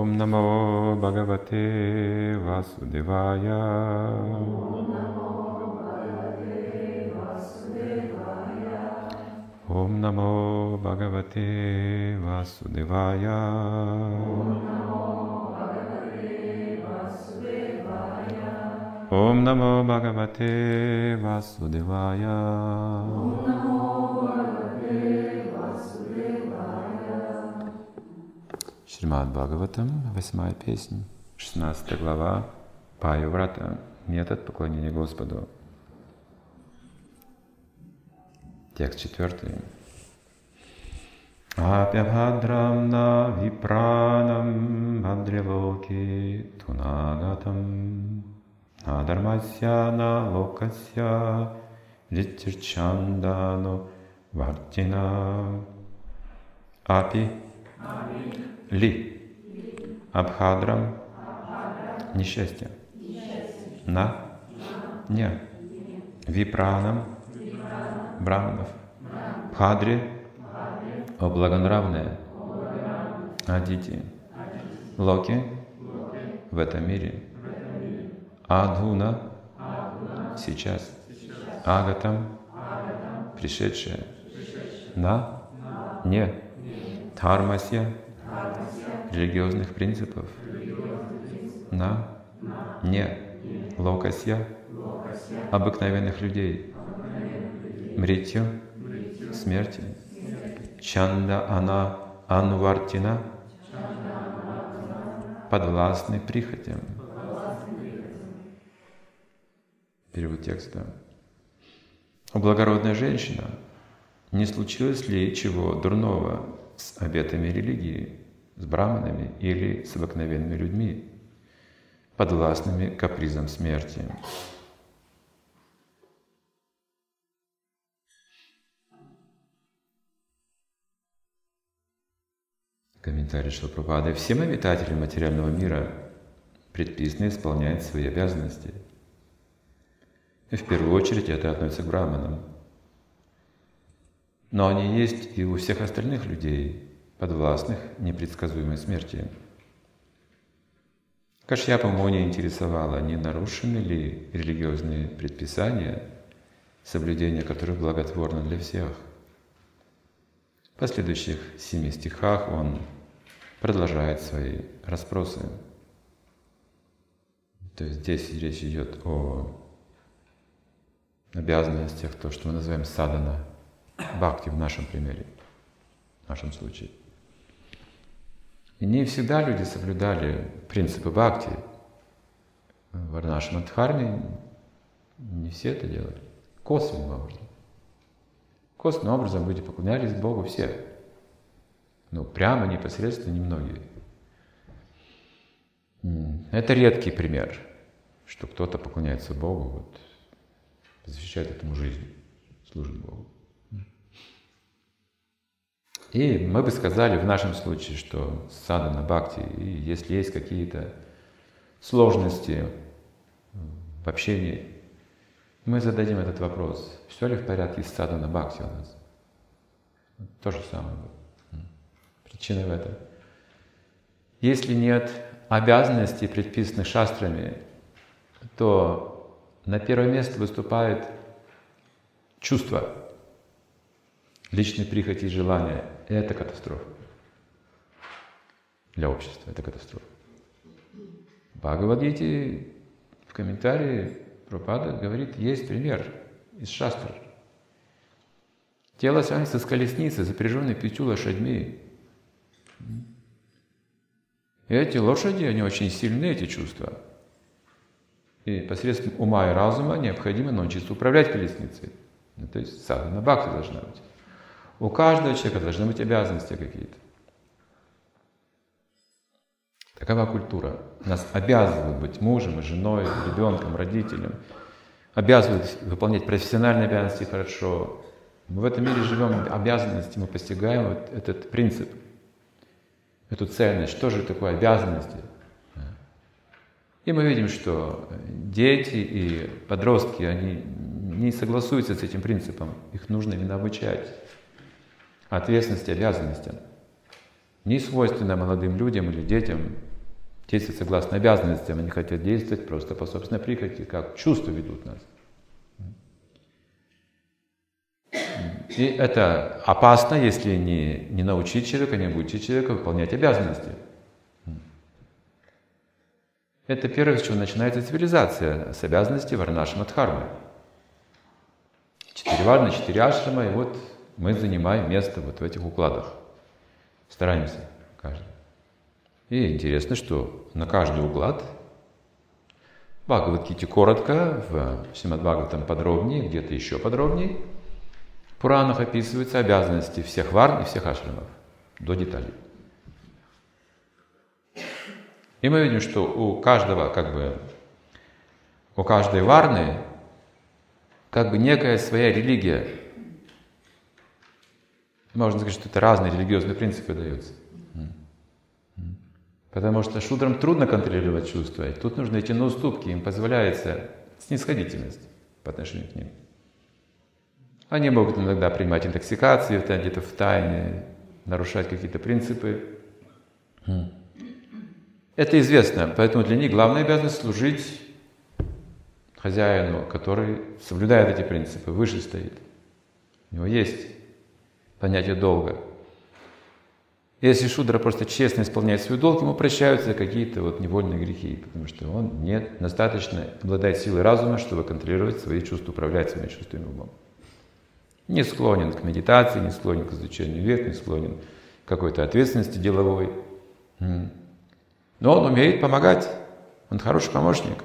Om Namo Bhagavate Vasudevaya. Om Namo Bhagavate Vasudevaya. Om Namo Bhagavate Vasudevaya. Шримад Бхагаватам, 8-я песня, 16 глава, Пайяврата, метод поклонения Господу. Текст 4. Апябхадрам на випранам бхадрилоки тунагатам адармасья на локасья ритирчандану вартина. Апи ли абхадрам несчастье на не випранам браманов бхадри о благонравные адити локи в этом мире адхуна сейчас агатам пришедшее на не дхармасья религиозных принципов на не локасья обыкновенных людей мритью смерти чанда ана анвартина подвластны прихотям. Перевод текста. О благородная женщина, не случилось ли чего дурного с обетами религии, с браманами или с обыкновенными людьми, подвластными капризам смерти? Комментарий Шрила Прабхупады. Всем обитателям материального мира предписано исполнять свои обязанности. И в первую очередь это относится к браманам. Но они есть и у всех остальных людей, подвластных непредсказуемой смерти. Кашьяпа Муни интересовало, не нарушены ли религиозные предписания, соблюдение которых благотворно для всех. В последующих 7 стихах он продолжает свои расспросы. То есть здесь речь идет о обязанностях, то, что мы называем садана, бхакти в нашем примере, в нашем случае. И не всегда люди соблюдали принципы бхакти. В нашем дхарме не все это делали. Косвенным образом. Косвенным образом люди поклонялись Богу все. Но прямо, непосредственно немногие. Это редкий пример, что кто-то поклоняется Богу, вот, посвящает этому жизнь, служит Богу. И мы бы сказали в нашем случае, что садана бхакти, и если есть какие-то сложности в общении, мы зададим этот вопрос: все ли в порядке с садана бхакти у нас? То же самое. Причина в этом. Если нет обязанностей, предписанных шастрами, то на первое место выступает чувство, личной прихоти и желания. И это катастрофа. Для общества это катастрофа. В Бхагавад-гите в комментарии Прабхупада говорит, есть пример из шастр. Тело тянется с колесницы, запряженной 5 лошадьми. И эти лошади, они очень сильны, эти чувства. И посредством ума и разума необходимо научиться управлять колесницей. То есть садхана бхакти должна быть. У каждого человека должны быть обязанности какие-то. Такова культура. Нас обязывают быть мужем и женой, ребенком, родителем. Обязывают выполнять профессиональные обязанности хорошо. Мы в этом мире живем обязанности, мы постигаем вот этот принцип, эту ценность. Что же такое обязанности? И мы видим, что дети и подростки, они не согласуются с этим принципом. Их нужно именно обучать ответственности, обязанностям. Не свойственно молодым людям или детям действовать согласно обязанностям, они хотят действовать просто по собственной прихоти, как чувства ведут нас. И это опасно, если не научить человека, не обучить человека выполнять обязанности. Это первое, с чего начинается цивилизация, с обязанностей варнашрама дхармы. 4 варны, 4 ашрама, и вот мы занимаем место вот в этих укладах. Стараемся каждый. И интересно, что на каждый уклад в Бхагавад-гите коротко, в Шримад-Бхагаватам подробнее, где-то еще подробнее, в Пуранах описываются обязанности всех варн и всех ашрамов до деталей. И мы видим, что у каждого, у каждой варны некая своя религия. Можно сказать, что это разные религиозные принципы даются. Потому что шудрам трудно контролировать чувства, и тут нужно идти на уступки, им позволяется снисходительность по отношению к ним. Они могут иногда принимать интоксикации, где-то в тайне, нарушать какие-то принципы. Это известно, поэтому для них главная обязанность служить хозяину, который соблюдает эти принципы, выше стоит. У него есть понятие долга. Если шудра просто честно исполняет свой долг, ему прощаются какие-то невольные грехи, потому что он достаточно обладает силой разума, чтобы контролировать свои чувства, управлять своими чувствами умом. Не склонен к медитации, не склонен к изучению вед, не склонен к какой-то ответственности деловой. Но он умеет помогать, он хороший помощник.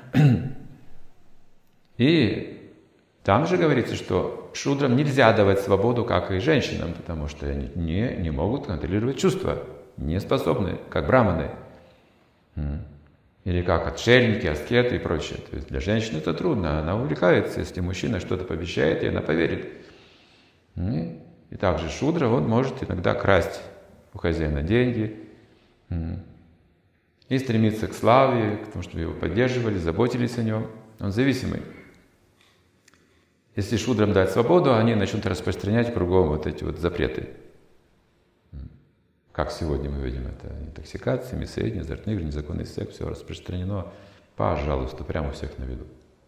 И там же говорится, что шудрам нельзя давать свободу, как и женщинам, потому что они не могут контролировать чувства, не способны, как браманы. Или как отшельники, аскеты и прочее. То есть для женщины это трудно, она увлекается, если мужчина что-то пообещает, и она поверит. И также шудра, он может иногда красть у хозяина деньги, и стремиться к славе, к тому, чтобы его поддерживали, заботились о нем. Он зависимый. Если шудрам дать свободу, они начнут распространять кругом эти запреты. Как сегодня мы видим, это интоксикация, мисоедение, азартные игры, незаконный секс, все распространено, пожалуйста, прямо у всех на виду.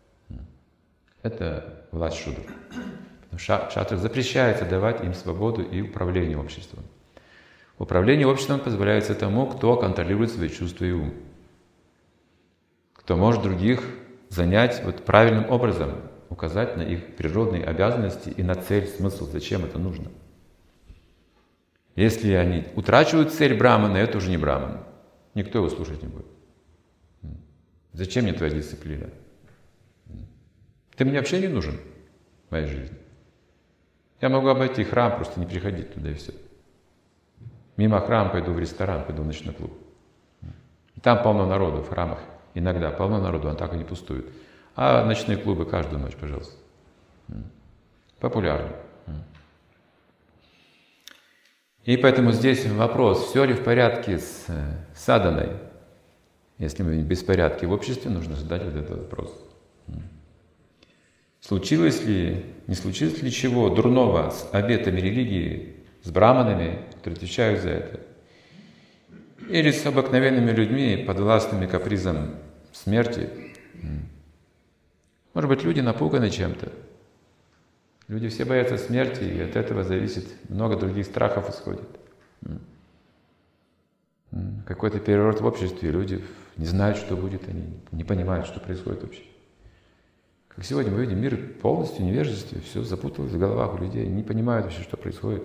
Это власть шудр. Шатрам запрещается давать им свободу и управление обществом. Управление обществом позволяется тому, кто контролирует свои чувства и ум. Кто может других занять правильным образом, указать на их природные обязанности и на цель, смысл, зачем это нужно. Если они утрачивают цель брамана, это уже не браман. Никто его слушать не будет. Зачем мне твоя дисциплина? Ты мне вообще не нужен в моей жизни. Я могу обойти храм, просто не приходить туда и все. Мимо храма пойду в ресторан, пойду в ночной клуб. Там полно народу, в храмах иногда полно народу, он так и не пустует. А ночные клубы каждую ночь, пожалуйста. Популярны. И поэтому здесь вопрос, все ли в порядке с саданой. Если мы в беспорядке в обществе, нужно задать этот вопрос. Случилось ли, не случилось ли чего дурного с обетами религии, с браманами, которые отвечают за это, или с обыкновенными людьми, подвластными капризам смерти? Может быть, люди напуганы чем-то. Люди все боятся смерти, и от этого зависит много других страхов исходит. Какой-то переворот в обществе, люди не знают, что будет, они не понимают, что происходит вообще. Как сегодня мы видим, мир полностью в невежестве, все запуталось в головах у людей, не понимают вообще, что происходит.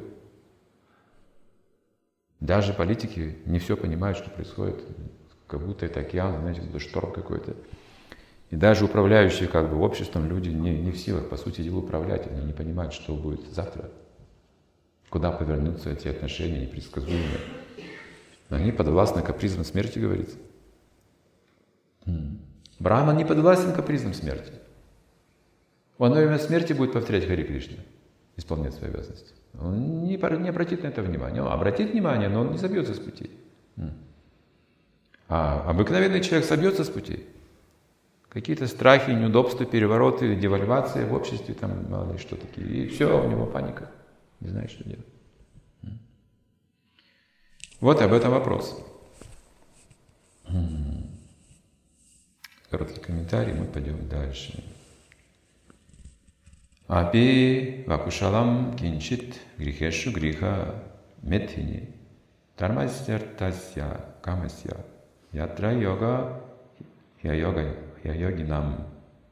Даже политики не все понимают, что происходит. Как будто это океан, знаете, это шторм какой-то. И даже управляющие обществом люди не в силах, по сути дела, управлять. Они не понимают, что будет завтра. Куда повернутся эти отношения непредсказуемые. Они подвластны капризам смерти, говорится. Браман не подвластен капризам смерти. Он во время смерти будет повторять Хари Кришна, исполнять свои обязанности. Он не обратит на это внимания. Он обратит внимание, но он не собьется с пути. А обыкновенный человек собьется с пути. Какие-то страхи, неудобства, перевороты, девальвации в обществе, там мало ли что такие. И все, у него паника. Не знает, что делать. Вот об этом вопрос. короткий комментарий, мы пойдем дальше. Апи вакушалам кинчит грихешу гриха метхини дharmasьяртасья камасья ятра йога йогинам.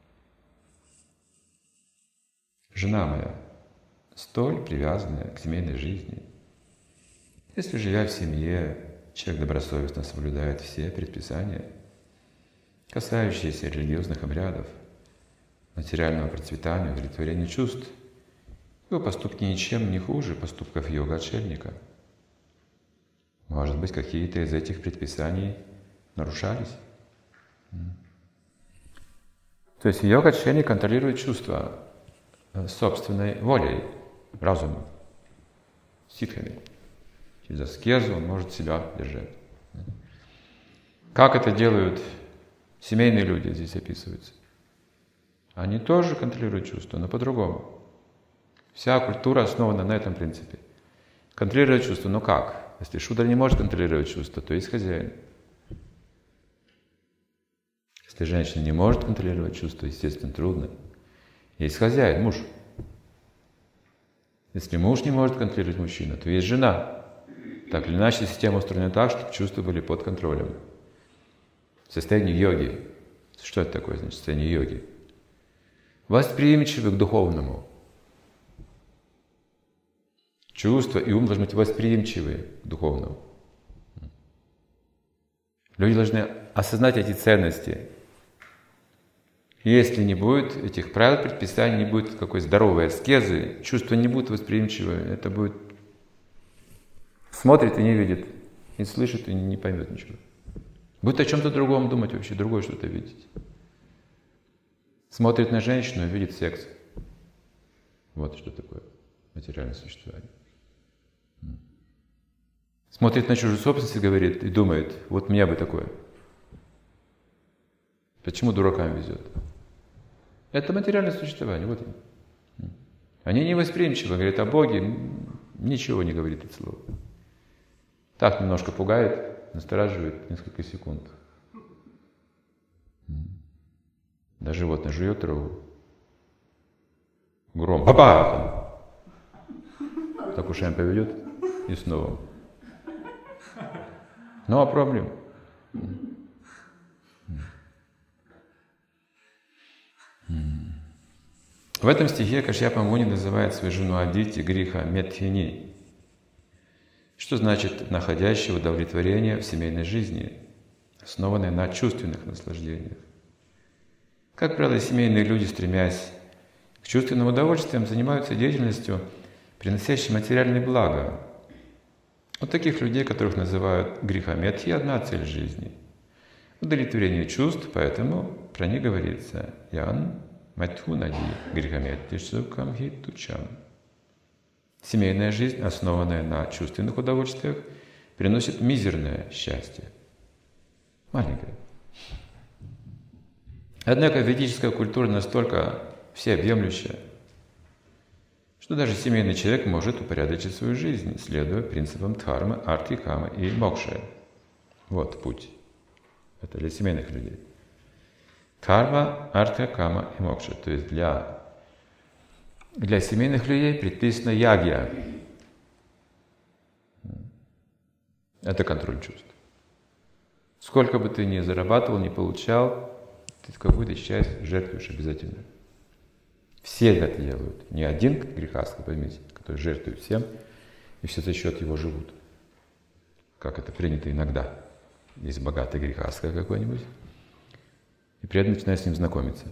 Жена моя, столь привязанная к семейной жизни, если, живя в семье, человек добросовестно соблюдает все предписания, касающиеся религиозных обрядов, материального процветания, удовлетворения чувств, его поступки ничем не хуже поступков йога-отшельника. Может быть, какие-то из этих предписаний нарушались. То есть йога-отшельник контролирует чувства собственной волей, разумом, ситхами. Через аскезу он может себя держать. Как это делают семейные люди, здесь описывается. Они тоже контролируют чувства, но по-другому. Вся культура основана на этом принципе. Контролировать чувства, но как? Если шудра не может контролировать чувства, то есть хозяин. Если женщина не может контролировать чувства, естественно, трудно. Есть хозяин, муж. Если муж не может контролировать мужчину, то есть жена. Так или иначе, система устроена так, чтобы чувства были под контролем. В состоянии йоги. Что это такое, значит, состояние йоги? Восприимчивы к духовному. Чувства и ум должны быть восприимчивы к духовному. Люди должны осознать эти ценности. Если не будет этих правил, предписаний, не будет какой здоровой аскезы, чувства не будут восприимчивы, это будет смотрит и не видит, и слышит и не поймет ничего. Будет о чем-то другом думать вообще, другое что-то видеть. Смотрит на женщину и видит секс. Вот что такое материальное существование. Смотрит на чужую собственность и говорит, и думает, вот мне бы такое. Почему дуракам везет? Это материальное существование, вот оно. Они невосприимчивы, говорят о Боге, ничего не говорит это слово. Так немножко пугает, настораживает несколько секунд. Да животное жует траву. Гром. Папа! Так ушами поведет и снова. Ну а проблем? В этом стихе Кашьяпа Муни называет свою жену Адити гриха метхини, что значит находящее удовлетворение в семейной жизни, основанное на чувственных наслаждениях. Как правило, семейные люди, стремясь к чувственным удовольствиям, занимаются деятельностью, приносящей материальные блага. Вот таких людей, которых называют грихаметхи, одна цель жизни – удовлетворение чувств, поэтому про них говорится «Ян матхунади грихаметхи сукам хитучам». Семейная жизнь, основанная на чувственных удовольствиях, приносит мизерное счастье. Маленькое. Однако ведическая культура настолько всеобъемлющая, что даже семейный человек может упорядочить свою жизнь, следуя принципам дхармы, арти, камы и мокши. Вот путь. Это для семейных людей. Дхарма, арти, кама и мокша. То есть для семейных людей предписана ягья. Это контроль чувств. Сколько бы ты ни зарабатывал, ни получал, ты какую-то часть жертвуешь обязательно. Все это делают. Не один грехастха, поймите, который жертвует всем, и все за счет его живут. Как это принято иногда. Есть богатый грехастха какой-нибудь, и преданный начинает с ним знакомиться.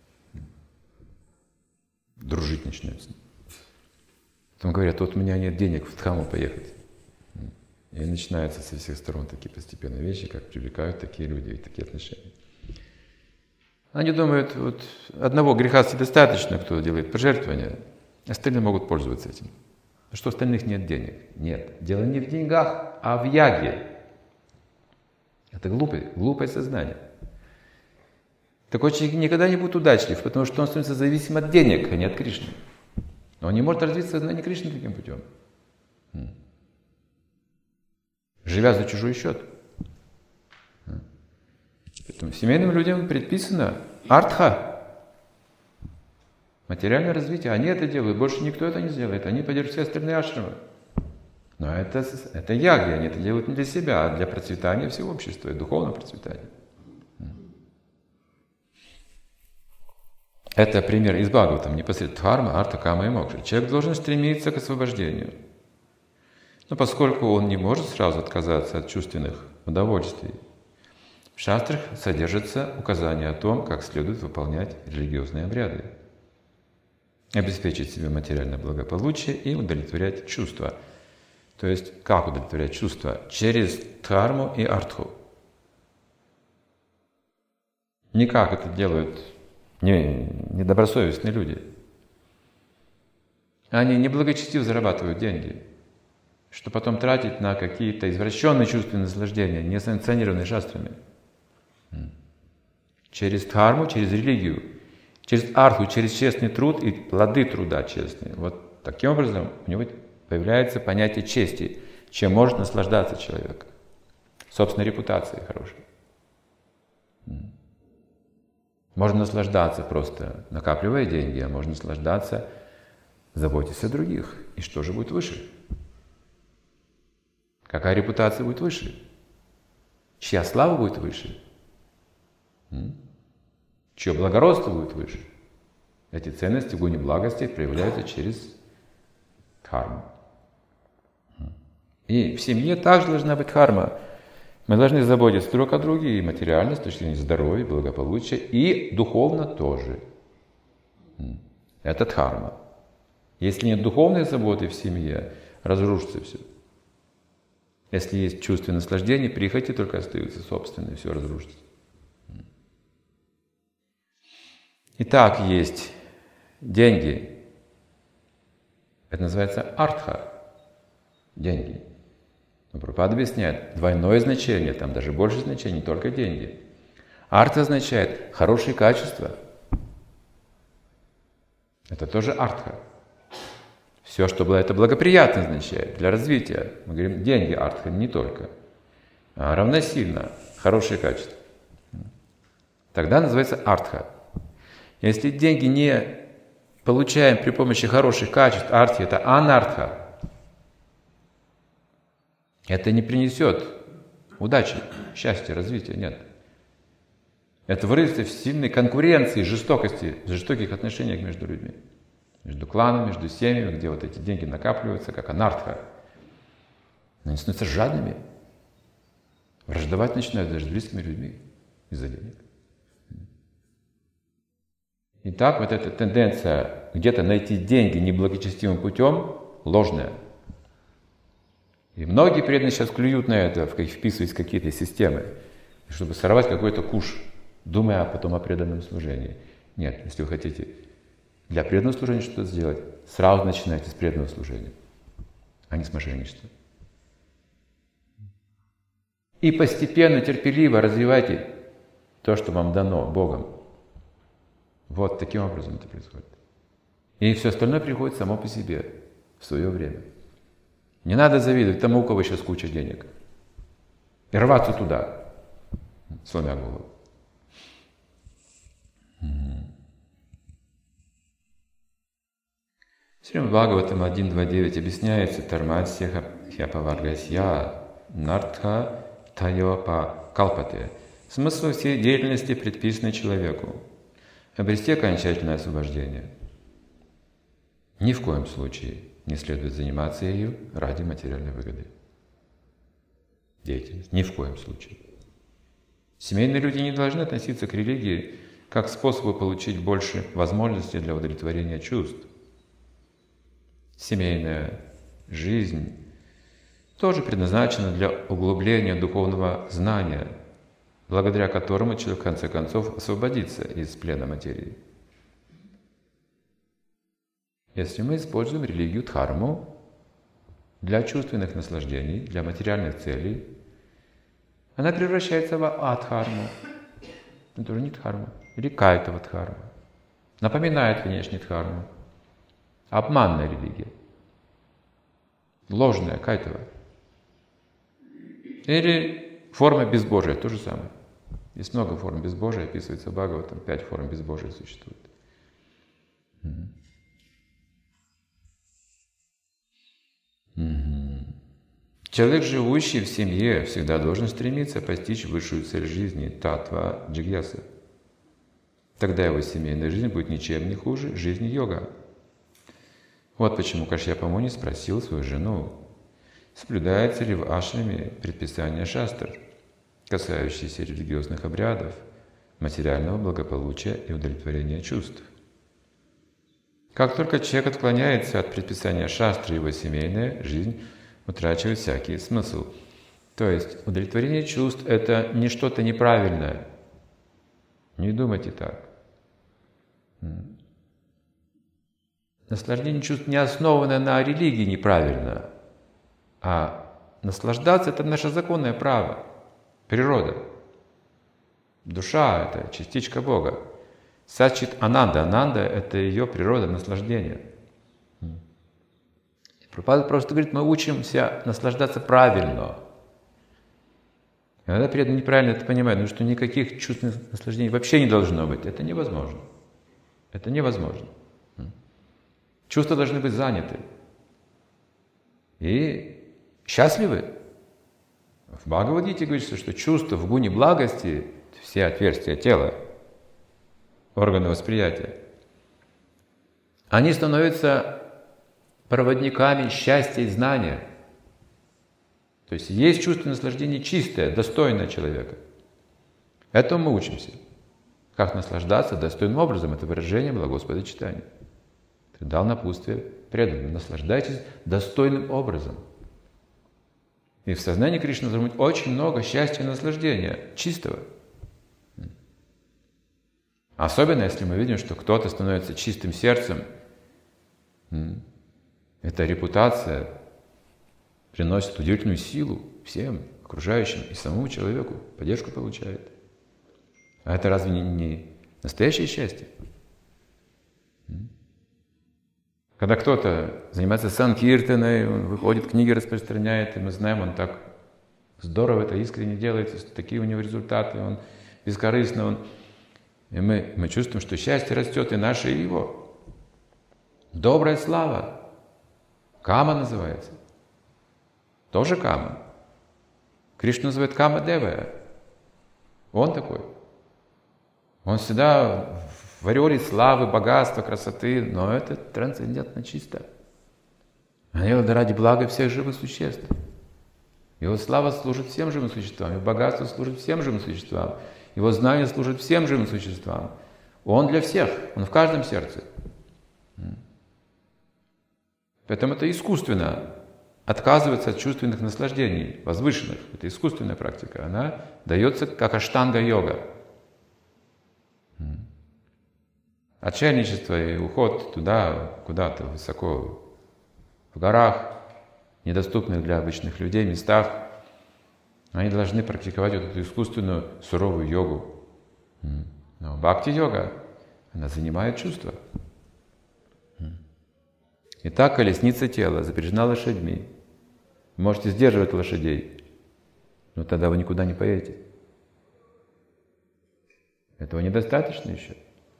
Дружить начинает с ним. Потом говорят, вот у меня нет денег в Дхаму поехать. И начинаются со всех сторон такие постепенные вещи, как привлекают такие люди и такие отношения. Они думают, вот одного грехастха достаточно, кто делает пожертвования, остальные могут пользоваться этим. А что остальных нет денег? Нет. Дело не в деньгах, а в яге. Это глупое сознание. Такой человек никогда не будет удачлив, потому что он становится зависим от денег, а не от Кришны. Но он не может развиться в сознании Кришны таким путем. Живя за чужой счет. Семейным людям предписано артха, материальное развитие. Они это делают, больше никто это не сделает. Они поддерживают все остальные ашрамы. Но это яги, они это делают не для себя, а для процветания всего общества и духовного процветания. Это пример из Бхагаватам, непосредственно дхарма, арта, кама и мокша. Человек должен стремиться к освобождению. Но поскольку он не может сразу отказаться от чувственных удовольствий, в шастрах содержится указание о том, как следует выполнять религиозные обряды, обеспечить себе материальное благополучие и удовлетворять чувства. То есть, как удовлетворять чувства? Через дхарму и артху. Не как это делают недобросовестные люди. Они неблагочестиво зарабатывают деньги, что потом тратить на какие-то извращенные чувственные наслаждения, не санкционированные шастрами. Через дхарму, через религию, через артху, через честный труд и плоды труда честные. Вот таким образом у него появляется понятие чести, чем может наслаждаться человек. Собственной репутацией хорошей. Можно наслаждаться просто накапливая деньги, а можно наслаждаться, заботясь о других. И что же будет выше? Какая репутация будет выше? Чья слава будет выше? Чье благородство будет выше? Эти ценности в гуне благости проявляются через дхарму. И в семье также должна быть дхарма. Мы должны заботиться друг о друге и материально, с точки зрения здоровья, благополучия, и духовно тоже. Это дхарма. Если нет духовной заботы в семье, разрушится все. Если есть чувство наслаждения, прихоти только остаются собственные, все разрушится. Итак, есть деньги. Это называется артха. Деньги. Но Прабхупада объясняет, двойное значение, там даже больше значений, не только деньги. Артха означает хорошие качества. Это тоже артха. Все, что было, это благоприятно означает для развития. Мы говорим, деньги артха не только, а равносильно хорошие качества. Тогда называется артха. Если деньги не получаем при помощи хороших качеств, артхи, это анартха. Это не принесет удачи, счастья, развития, нет. Это выразится в сильной конкуренции, жестокости, жестоких отношениях между людьми. Между кланами, между семьями, где вот эти деньги накапливаются, как анартха. Они становятся жадными. Враждовать начинают даже с близкими людьми из-за денег. Итак, вот эта тенденция где-то найти деньги неблагочестивым путем ложная. И многие преданные сейчас клюют на это, вписываясь в какие-то системы, чтобы сорвать какой-то куш, думая потом о преданном служении. Нет, если вы хотите для преданного служения что-то сделать, сразу начинайте с преданного служения, а не с мошенничества. И постепенно, терпеливо развивайте то, что вам дано Богом. Вот таким образом это происходит. И все остальное приходит само по себе в свое время. Не надо завидовать тому, у кого сейчас куча денег. И рваться туда, сломя голову. В Шримад Бхагаватам 1.2.9 объясняется «Тармасья хьяпаваргасья нартха тайопа калпате». Смысл всей деятельности, предписанной человеку. Обрести окончательное освобождение. Ни в коем случае не следует заниматься ею ради материальной выгоды. Деятельность. Ни в коем случае. Семейные люди не должны относиться к религии как к способу получить больше возможностей для удовлетворения чувств. Семейная жизнь тоже предназначена для углубления духовного знания, благодаря которому человек в конце концов освободится из плена материи. Если мы используем религию дхарму для чувственных наслаждений, для материальных целей, она превращается в адхарму. Это уже не дхарма, или кайтава дхарма. Напоминает внешне дхарму. Обманная религия. Ложная кайтава. Или форма безбожия, то же самое. Есть много форм безбожия, описывается в Бхагаватам, 5 форм безбожия существует. Человек, живущий в семье, всегда должен стремиться постичь высшую цель жизни – татва джигьяса. Тогда его семейная жизнь будет ничем не хуже жизни йога. Вот почему Кашьяпа Муни спросил свою жену, соблюдается ли в ашраме предписание шастр, касающиеся религиозных обрядов, материального благополучия и удовлетворения чувств. Как только человек отклоняется от предписания шастры, его семейная жизнь утрачивает всякий смысл. То есть удовлетворение чувств – это не что-то неправильное. Не думайте так. Наслаждение чувств не основанное на религии неправильно, а наслаждаться – это наше законное право, природа. Душа – это частичка Бога. Сачит Ананда. Ананда – это ее природа наслаждения. Прабхупада просто говорит, мы учимся наслаждаться правильно. Иногда преданные неправильно это понимают, что никаких чувственных наслаждений вообще не должно быть. Это невозможно. Это невозможно. Чувства должны быть заняты. И счастливы. В Бхагавад-гите говорится, что чувства в гуне благости, все отверстия тела, органы восприятия, они становятся проводниками счастья и знания. То есть есть чувство наслаждения чистое, достойное человека. Этому мы учимся. Как наслаждаться достойным образом. Это выражение благосподочитания. Ты дал напутствие преданным. Наслаждайтесь достойным образом. И в сознании Кришны должно быть очень много счастья и наслаждения, чистого. Особенно, если мы видим, что кто-то становится чистым сердцем, эта репутация приносит удивительную силу всем окружающим и самому человеку, поддержку получает. А это разве не настоящее счастье? Когда кто-то занимается санкиртаной, он выходит, книги распространяет, и мы знаем, он так здорово это искренне делает, такие у него результаты, он бескорыстно, и мы чувствуем, что счастье растет и наше, и его. Добрая слава. Кама называется. Тоже Кама. Кришна называет Кама Девая. Он такой. Он всегда в ореоле славы, богатства, красоты, но это трансцендентно чисто. Он делает ради блага всех живых существ. Его слава служит всем живым существам, его богатство служит всем живым существам, его знание служит всем живым существам. Он для всех, он в каждом сердце. Поэтому это искусственно отказываться от чувственных наслаждений, возвышенных. Это искусственная практика. Она дается как аштанга-йога. Отшельничество и уход туда, куда-то высоко, в горах, недоступных для обычных людей местах, они должны практиковать вот эту искусственную суровую йогу. Но бхакти-йога, она занимает чувства. Итак, колесница тела запряжена лошадьми. Вы можете сдерживать лошадей, но тогда вы никуда не поедете. Этого недостаточно еще.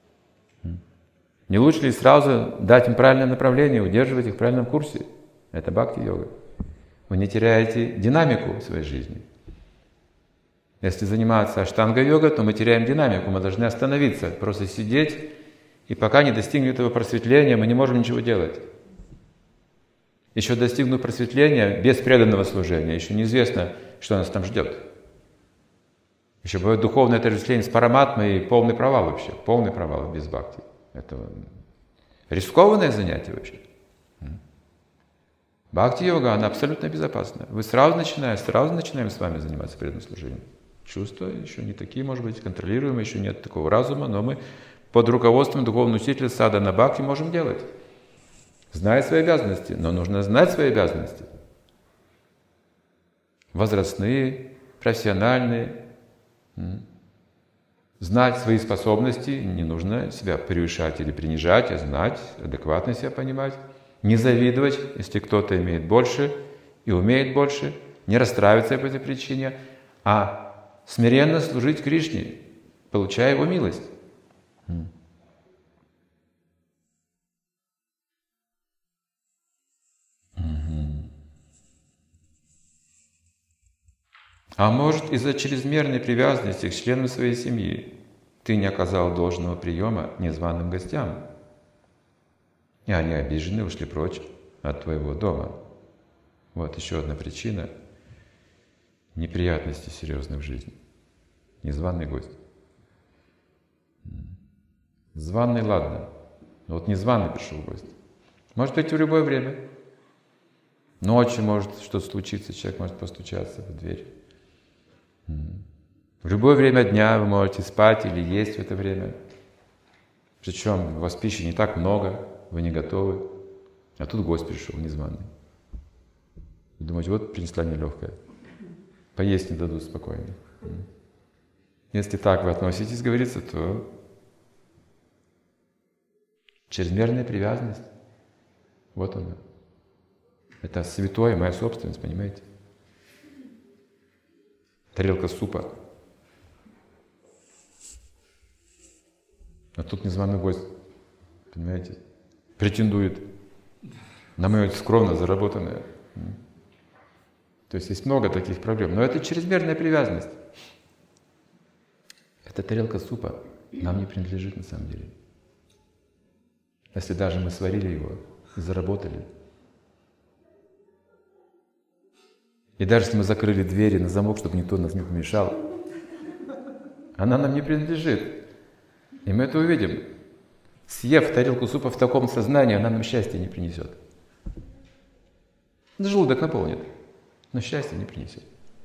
Не лучше ли сразу дать им правильное направление, удерживать их в правильном курсе? Это бхакти-йога. Вы не теряете динамику своей жизни. Если заниматься аштанга-йогой, то мы теряем динамику, мы должны остановиться, просто сидеть, и пока не достигнем этого просветления, мы не можем ничего делать. Еще достигнув просветления без преданного служения, еще неизвестно, что нас там ждет. Еще бывает духовное отождествление с параматмой и полный провал вообще, полный провал без бхакти. Это рискованное занятие вообще. Бхакти-йога, она абсолютно безопасна. Вы сразу начинаем с вами заниматься преданным служением. Чувства еще не такие, может быть, контролируемые, еще нет такого разума, но мы под руководством духовного учителя садхана бхакти можем делать. Зная свои обязанности, но нужно знать свои обязанности. Возрастные, профессиональные. Знать свои способности, не нужно себя превышать или принижать, а знать, адекватно себя понимать. Не завидовать, если кто-то имеет больше и умеет больше, не расстраиваться по этой причине, а смиренно служить Кришне, получая Его милость. А может, из-за чрезмерной привязанности к членам своей семьи ты не оказал должного приема незваным гостям, и они обижены ушли прочь от твоего дома. Вот еще одна причина неприятностей серьезных в жизни. Незваный гость. Званый, ладно. Но вот незваный пришел гость. Может быть, в любое время. Ночью может что-то случиться, человек может постучаться в дверь. В любое время дня вы можете спать или есть в это время. Причем у вас пищи не так много, вы не готовы. А тут гость пришел, незваный. Вы думаете, вот принесла нелегкая. Поесть не дадут спокойно. Если так вы относитесь, говорится, то чрезмерная привязанность. Вот она. Это святое, моя собственность, понимаете? Тарелка супа. А тут незваный гость, понимаете, претендует на мое скромно заработанное. То есть есть много таких проблем. Но это чрезмерная привязанность. Эта тарелка супа нам не принадлежит на самом деле. Если даже мы сварили его и заработали. И даже если мы закрыли двери на замок, чтобы никто нас не помешал, она нам не принадлежит. И мы это увидим. Съев тарелку супа в таком сознании, она нам счастья не принесет. Желудок наполнит, но счастья не принесет.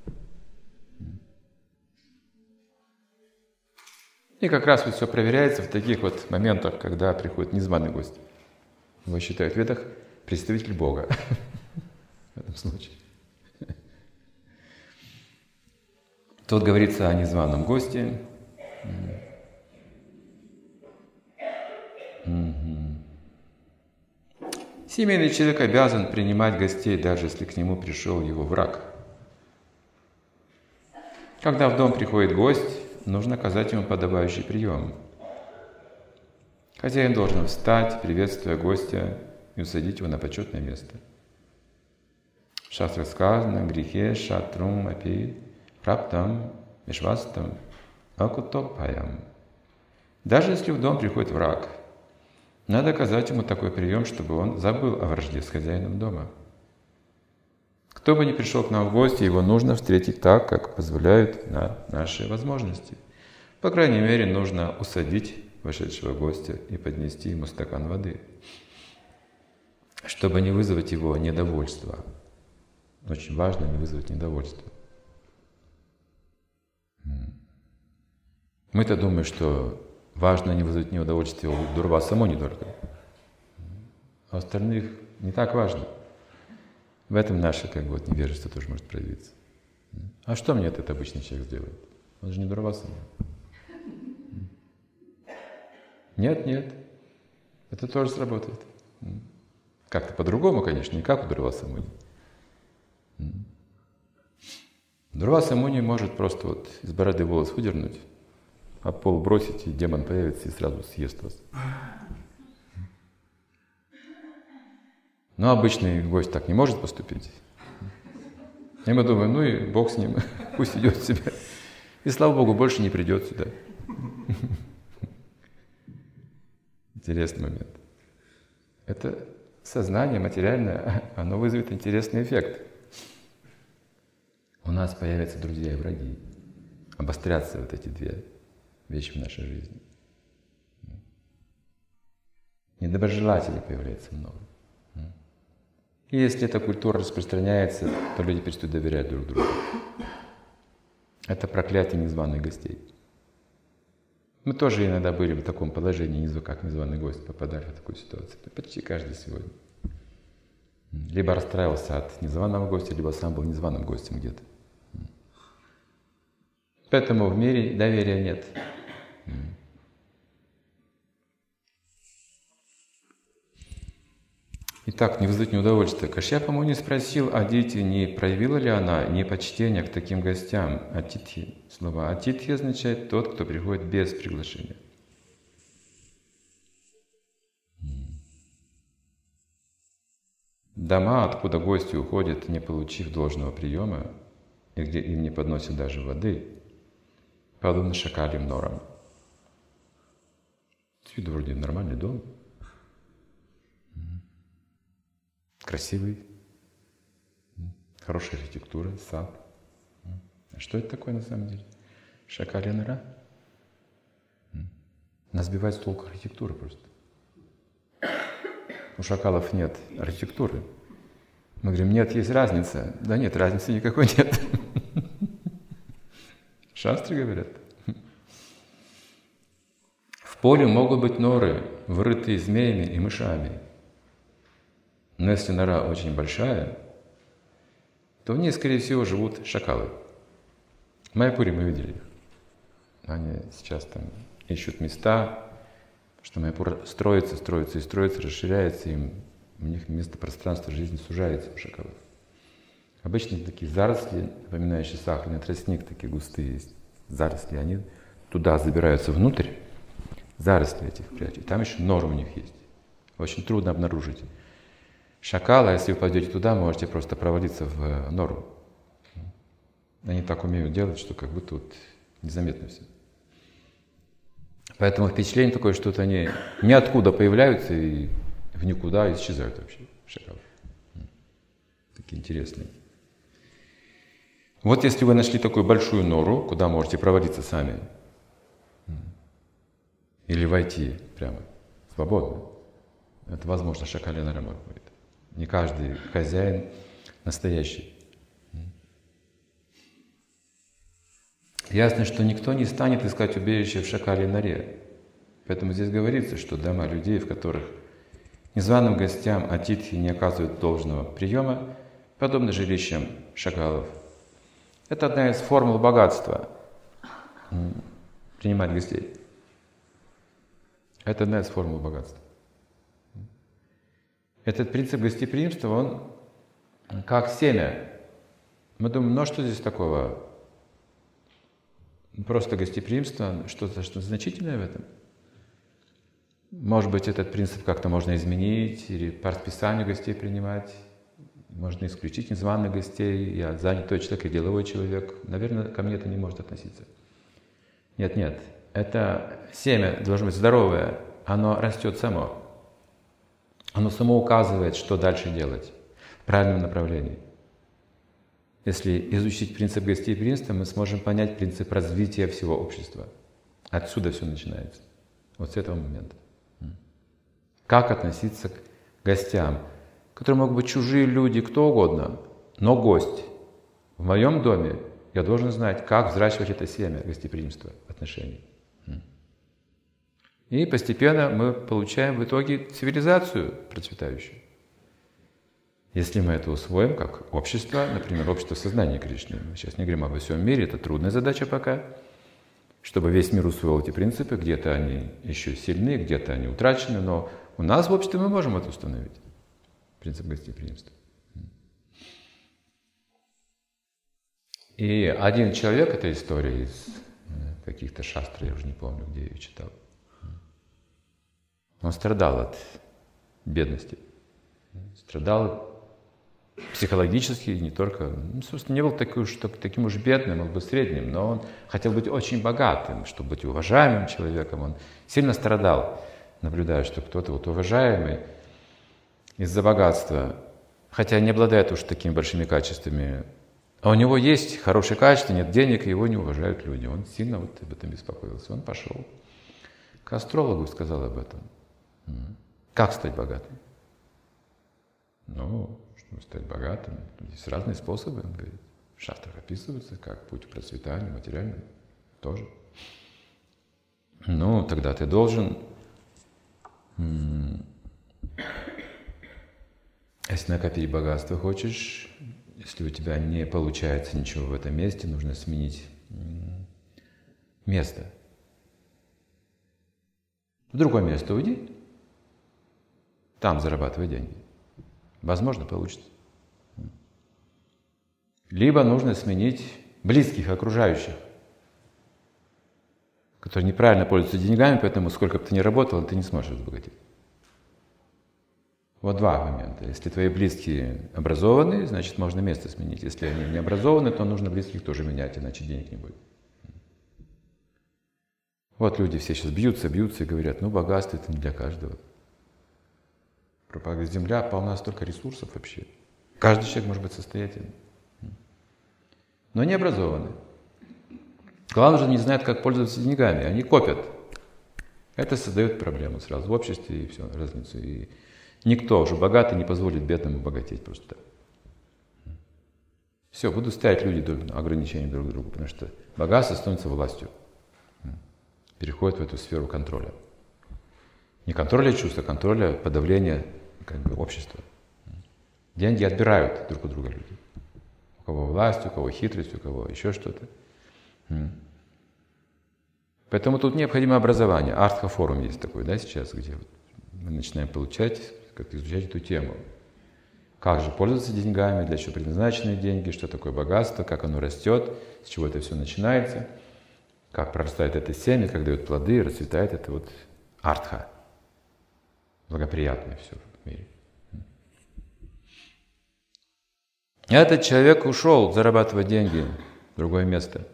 И как раз вот все проверяется в таких вот моментах, когда приходит незваный гость. Его считают в ведах представитель Бога в этом случае. Тут говорится о незваном госте. Семейный человек обязан принимать гостей, даже если к нему пришел его враг. Когда в дом приходит гость, нужно оказать ему подобающий прием. Хозяин должен встать, приветствуя гостя, и усадить его на почетное место. В шастрах сказано: грехе шатрум апи праптам вишвастам акутопаям. Даже если в дом приходит враг, надо оказать ему такой прием, чтобы он забыл о вражде с хозяином дома. Кто бы ни пришел к нам в гости, его нужно встретить так, как позволяют наши возможности. По крайней мере, нужно усадить вошедшего гостя и поднести ему стакан воды, чтобы не вызвать его недовольство. Очень важно не вызвать недовольство. Мы-то думаем, что важно не вызвать неудовольствие у Дурваса Муни только. А у остальных не так важно. В этом наше невежество тоже может проявиться. А что мне этот обычный человек сделает? Он же не Дурваса Муни. Нет. Это тоже сработает. Как-то по-другому, конечно, не как у Дурваса Муни. Дурваса Муни может просто вот из бороды волос выдернуть, а пол бросить, и демон появится и сразу съест вас. Но обычный гость так не может поступить. И мы думаем, ну и Бог с ним, пусть идет себе. И слава Богу, больше не придет сюда. Интересный момент. Это сознание материальное, оно вызовет интересный эффект. У нас появятся друзья и враги. Обострятся вот эти две вещи в нашей жизни. Недоброжелателей появляется много. И если эта культура распространяется, то люди перестают доверять друг другу. Это проклятие незваных гостей. Мы тоже иногда были в таком положении, как незваный гость, попадали в такую ситуацию. Почти каждый сегодня. Либо расстраивался от незваного гостя, либо сам был незваным гостем где-то. Поэтому в мире доверия нет. так не вызывает неудовольствия. Кашьяпа Муни спросил Адити, не проявила ли она непочтение к таким гостям, атитхи. Слово атитхи означает тот, кто приходит без приглашения. Дома, откуда гости уходят, не получив должного приема, и где им не подносят даже воды, подобно шакалим норам. С виду вроде нормальный дом, красивый, хорошая архитектура, сад. А что это такое на самом деле? Шакали нора? Нас сбивает с толку архитектура просто. У шакалов нет архитектуры. Мы говорим, нет, есть разница. Да нет, разницы никакой нет. Шастры говорят. В поле могут быть норы, вырытые змеями и мышами. Но если нора очень большая, то в ней, скорее всего, живут шакалы. В Майяпуре мы видели их. Они сейчас там ищут места, что Майяпур строится, расширяется, и у них место пространства жизни сужается у шакалов. Обычно такие заросли, напоминающие сахарный тростник, такие густые есть заросли, они туда забираются внутрь, заросли этих прячут. Там еще норы у них есть. Очень трудно обнаружить. Шакала, если вы пойдете туда, можете просто провалиться в нору. Они так умеют делать, что как будто вот незаметно все. Поэтому впечатление такое, что вот они ниоткуда появляются и в никуда исчезают вообще, шакалы. Такие интересные. Вот если вы нашли такую большую нору, куда можете провалиться сами, или войти прямо свободно, это возможно, шакали нора будет. Не каждый хозяин настоящий. Ясно, что никто не станет искать убежище в шакале норе. Поэтому здесь говорится, что дома людей, в которых незваным гостям атитхи не оказывают должного приема, подобно жилищам шакалов. Это одна из формул богатства — принимать гостей. Это одна из формул богатства. Этот принцип гостеприимства, он как семя. Мы думаем, ну а что здесь такого? Просто гостеприимство, что-то значительное в этом. Может быть, этот принцип как-то можно изменить, или по расписанию гостей принимать. Можно исключить незваных гостей. Я занятой человек и деловой человек. Наверное, ко мне это не может относиться. Нет. Это семя должно быть здоровое. Оно растет само. Оно само указывает, что дальше делать в правильном направлении. Если изучить принцип гостеприимства, мы сможем понять принцип развития всего общества. Отсюда все начинается. Вот с этого момента. Как относиться к гостям, которые могут быть чужие люди, кто угодно, но гость. В моем доме я должен знать, как взращивать это семя гостеприимства, отношений. И постепенно мы получаем в итоге цивилизацию процветающую. Если мы это усвоим как общество, например, общество сознания Кришны, мы сейчас не говорим обо всем мире, это трудная задача пока, чтобы весь мир усвоил эти принципы, где-то они еще сильны, где-то они утрачены, но у нас в обществе мы можем это установить, принцип гостеприимства. И один человек, это история из каких-то шастр, я уже не помню, где я ее читал, он страдал от бедности, страдал психологически, не только, собственно, не был таким уж бедным, он был средним, но он хотел быть очень богатым, чтобы быть уважаемым человеком. Он сильно страдал, наблюдая, что кто-то вот уважаемый из-за богатства, хотя не обладает уж такими большими качествами, а у него есть хорошие качества, нет денег, и его не уважают люди. Он сильно вот об этом беспокоился. Он пошел к астрологу и сказал об этом. Как стать богатым? Ну, чтобы стать богатым, есть разные способы, он говорит. В шастрах описывается, как путь к процветанию материальному тоже. Ну, тогда ты должен, если накопить богатство хочешь, если у тебя не получается ничего в этом месте, нужно сменить место. В другое место уйди, там зарабатывай деньги. Возможно, получится. Либо нужно сменить близких, окружающих, которые неправильно пользуются деньгами, поэтому сколько бы ты ни работал, ты не сможешь разбогатеть. Вот два момента. Если твои близкие образованные, значит, можно место сменить. Если они не образованы, то нужно близких тоже менять, иначе денег не будет. Вот люди все сейчас бьются и говорят, ну, богатство это не для каждого. Земля полна столько ресурсов вообще. Каждый человек может быть состоятельным. Но не образованы. Главное же, не знают, как пользоваться деньгами. Они копят. Это создает проблему сразу в обществе и все, разницу. И никто уже богатый не позволит бедному богатеть просто так. Все, будут ставить люди ограничения друг к другу, потому что богатство становится властью. Переходит в эту сферу контроля. Не контроля чувств, а контроля подавления общества. Деньги отбирают друг у друга люди. У кого власть, у кого хитрость, у кого еще что-то. Поэтому тут необходимо образование. Артха-форум есть такой, да, сейчас, где мы начинаем получать, как изучать эту тему. Как же пользоваться деньгами, для чего предназначены деньги, что такое богатство, как оно растет, с чего это все начинается, как прорастает это семя, как дает плоды, расцветает это вот артха. Благоприятное все в мире. Этот человек ушел зарабатывать деньги в другое место.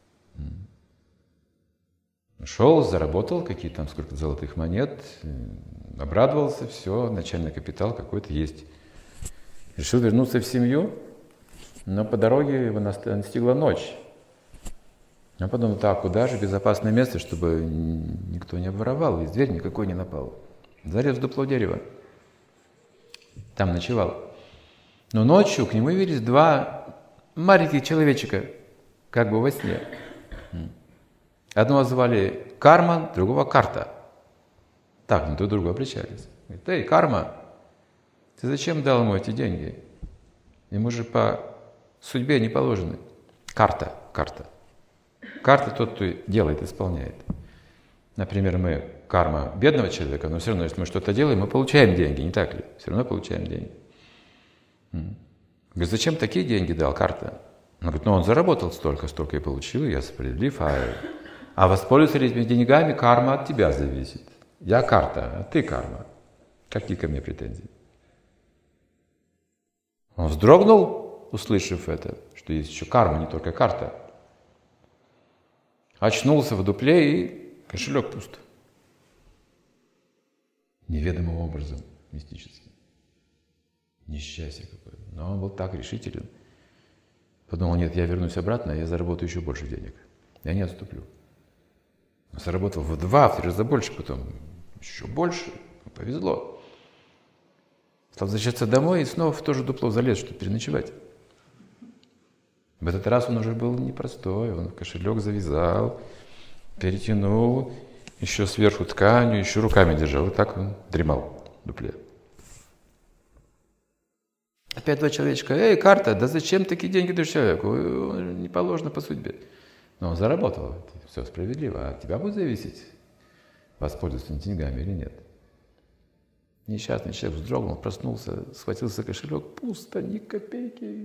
Ушел, заработал какие-то там сколько золотых монет, обрадовался, все, начальный капитал какой-то есть. Решил вернуться в семью, но по дороге его настигла ночь. Он подумал, так, куда же безопасное место, чтобы никто не обворовал, и зверь никакой не напал. Залез в дупло дерева. Там ночевал. Но ночью к нему явились два маленьких человечика, как бы во сне. Одного звали Карма, другого Карта. Так, друг к другу обращались. Говорит, эй, Карма, ты зачем дал ему эти деньги? Ему же по судьбе не положены. Карта. Карта тот, кто делает, исполняет. Например, мы карма бедного человека, но все равно, если мы что-то делаем, мы получаем деньги, не так ли? Все равно получаем деньги. Говорит, зачем такие деньги дал Карта? Он говорит, ну он заработал столько и получил, я справедлив, а воспользоваться этими деньгами карма от тебя зависит. Я Карта, а ты карма. Какие ко мне претензии? Он вздрогнул, услышав это, что есть еще карма, не только карта. Очнулся в дупле и кошелек пуст. Неведомым образом, мистически. Несчастье какое. Но он был так решителен. Подумал, нет, я вернусь обратно, я заработаю еще больше денег. Я не отступлю. Заработал в 2-3 раза больше, потом еще больше. Повезло. Стал возвращаться домой и снова в то же дупло залез, чтобы переночевать. В этот раз он уже был непростой. Он кошелек завязал, перетянул, еще сверху тканью, еще руками держал. И так он дремал в дупле. Опять два человечка. Эй, Карта, да зачем такие деньги даешь человеку? Не положено по судьбе. Но он заработал. Все справедливо. А от тебя будет зависеть, воспользоваться деньгами или нет. Несчастный человек вздрогнул, проснулся, схватился кошелек. Пусто, ни копейки.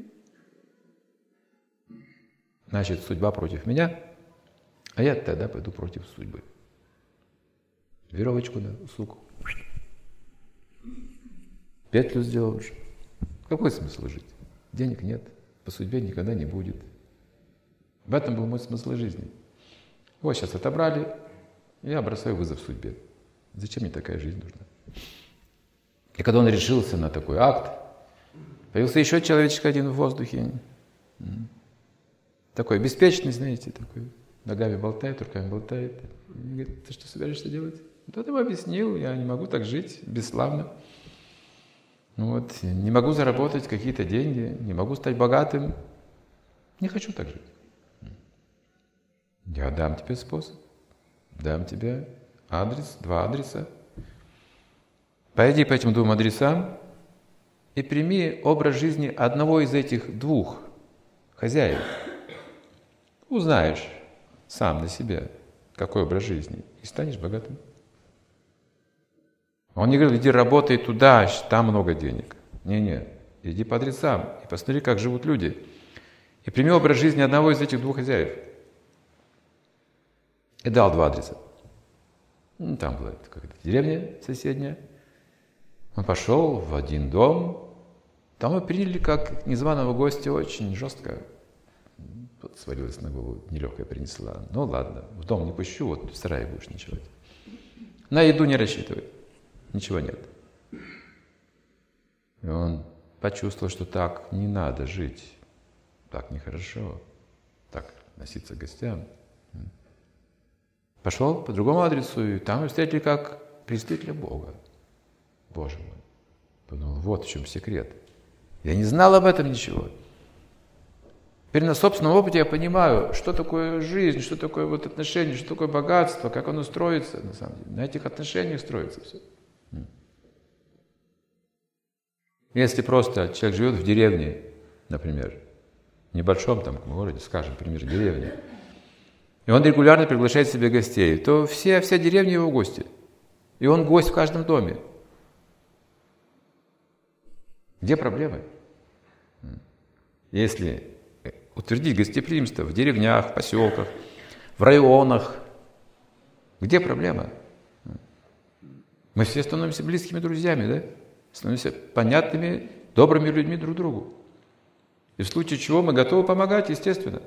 Значит, судьба против меня, а я тогда пойду против судьбы. Веревочку, да, суку. Петлю сделал уже. Какой смысл жить? Денег нет, по судьбе никогда не будет. В этом был мой смысл жизни. Вот сейчас отобрали, я бросаю вызов судьбе. Зачем мне такая жизнь нужна? И когда он решился на такой акт, появился еще человечек один в воздухе. Такой беспечный, знаете, такой, ногами болтает, руками болтает. И говорит, ты что собираешься делать? Да ты ему объяснил, я не могу так жить бесславно. Вот, не могу заработать какие-то деньги, не могу стать богатым. Не хочу так жить. Я дам тебе способ, дам тебе адрес, 2 адреса. Пойди по этим 2 адресам и прими образ жизни одного из этих 2 хозяев. Узнаешь сам на себе, какой образ жизни, и станешь богатым. Он не говорит, иди работай туда, там много денег. Не-не, иди по адресам и посмотри, как живут люди. И прими образ жизни одного из этих двух хозяев. И дал 2 адреса. Ну, там была какая-то деревня соседняя. Он пошел в один дом. Там его приняли как незваного гостя очень жестко. Вот свалилась на голову, нелегкая принесла. Ну ладно, в дом не пущу, вот в сарае будешь ночевать. На еду не рассчитывай, ничего нет. И он почувствовал, что так не надо жить, так нехорошо, так относиться к гостям. Пошел по другому адресу, и там его встретили как представителя Бога. Боже мой. Подумал, вот в чем секрет. Я не знал об этом ничего. Теперь на собственном опыте я понимаю, что такое жизнь, что такое вот отношения, что такое богатство, как оно строится на самом деле. На этих отношениях строится все. Если просто человек живет в деревне, например, в небольшом там городе, скажем, например, деревне, и он регулярно приглашает себе гостей, то вся деревня его гости. И он гость в каждом доме. Где проблемы? Если утвердить гостеприимство в деревнях, в поселках, в районах, где проблема? Мы все становимся близкими друзьями, да? Становимся понятными, добрыми людьми друг другу. И в случае чего мы готовы помогать, естественно.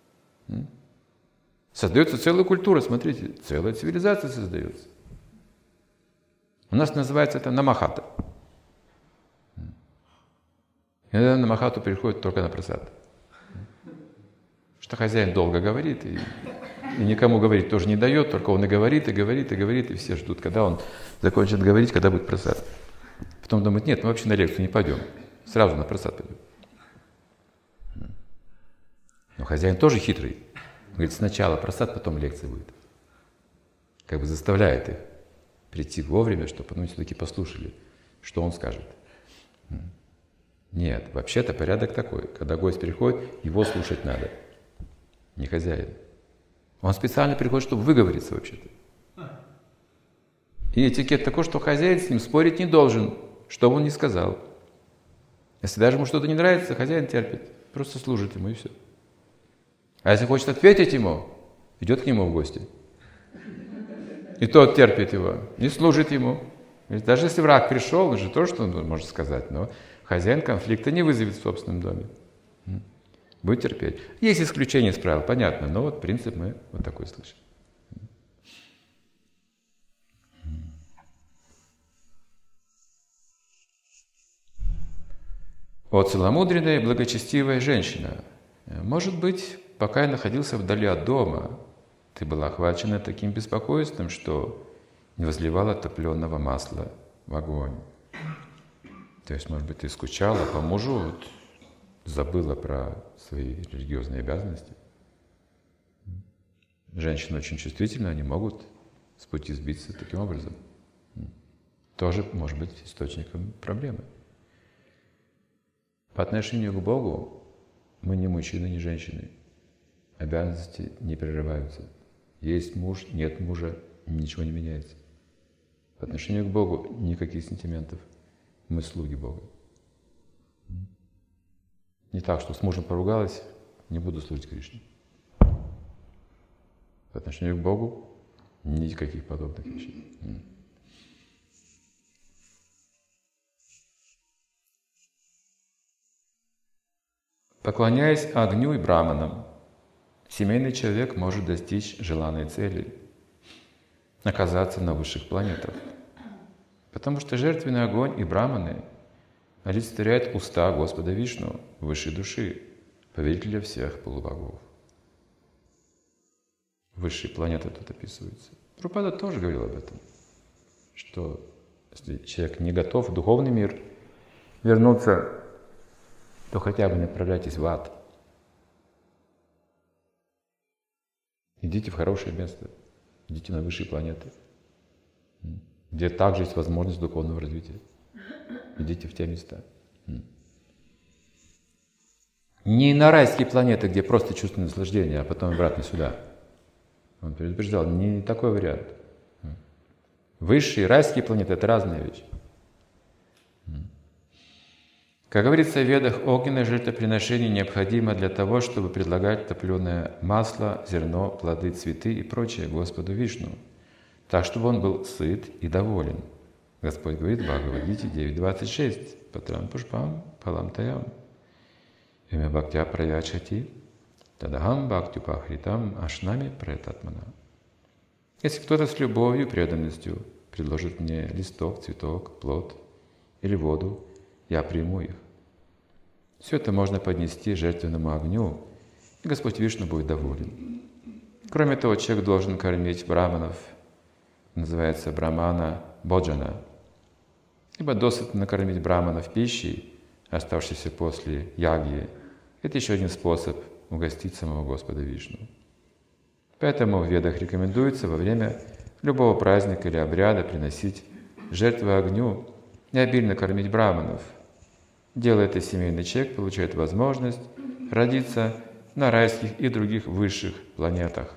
Создается целая культура, смотрите, целая цивилизация создается. У нас называется это намахата. Иногда на махату приходит только на прасад. Что хозяин долго говорит, и никому говорить тоже не дает, только он и говорит, и говорит, и говорит, и все ждут, когда он закончит говорить, когда будет прасад. Потом думают, нет, мы вообще на лекцию не пойдем, сразу на прасад пойдем. Но хозяин тоже хитрый. Он говорит, сначала прасад, потом лекция будет. Как бы заставляет их прийти вовремя, чтобы потом все-таки послушали, что он скажет. Нет, вообще-то порядок такой. Когда гость приходит, его слушать надо, не хозяин. Он специально приходит, чтобы выговориться вообще-то. И этикет такой, что хозяин с ним спорить не должен, что бы он ни сказал. Если даже ему что-то не нравится, хозяин терпит, просто служит ему и все. А если хочет ответить ему, идет к нему в гости. И тот терпит его, не служит ему. Даже если враг пришел, он же тоже что-то может сказать, но хозяин конфликта не вызовет в собственном доме. Будет терпеть. Есть исключения из правил, понятно, но вот принцип мы вот такой слышим. О, целомудренная и благочестивая женщина, может быть, пока я находился вдали от дома, ты была охвачена таким беспокойством, что не возливала топленого масла в огонь. То есть, может быть, ты скучала по мужу, вот, забыла про свои религиозные обязанности. Женщины очень чувствительны, они могут с пути сбиться таким образом. Тоже может быть источником проблемы. По отношению к Богу мы не мужчины, не женщины. Обязанности не прерываются. Есть муж, нет мужа, ничего не меняется. По отношению к Богу никаких сентиментов. Мы слуги Бога. Не так, что с мужем поругалась, не буду служить Кришне. По отношению к Богу никаких подобных вещей. Поклоняясь огню и браманам, семейный человек может достичь желанной цели – оказаться на высших планетах. Потому что жертвенный огонь и браманы олицетворяют уста Господа Вишну, высшей души, повелителя всех полубогов. Высшие планеты тут описываются. Прабхупада тоже говорил об этом, что если человек не готов в духовный мир вернуться, то хотя бы не отправляйтесь в ад. Идите в хорошее место, идите на высшие планеты, где также есть возможность духовного развития. Идите в те места. Не на райские планеты, где просто чувственное наслаждение, а потом обратно сюда. Он предупреждал, не такой вариант. Высшие райские планеты – это разные вещи. Как говорится в Ведах, огненное жертвоприношение необходимо для того, чтобы предлагать топленое масло, зерно, плоды, цветы и прочее Господу Вишну, так, чтобы он был сыт и доволен. Господь говорит в Бхагавад-гите 9.26. Патран пушпам палам таям. Имя бхактя праячати. Тадахам бхактюпахритам ашнами претатмана. Если кто-то с любовью, преданностью предложит мне листок, цветок, плод или воду, я приму их. Все это можно поднести жертвенному огню, и Господь Вишну будет доволен. Кроме того, человек должен кормить браманов, называется брамана боджана, ибо досыта накормить браманов пищей, оставшейся после яги, это еще один способ угостить самого Господа Вишну. Поэтому в Ведах рекомендуется во время любого праздника или обряда приносить жертвы огню и обильно кормить браманов. Делая это, семейный человек получает возможность родиться на райских и других высших планетах.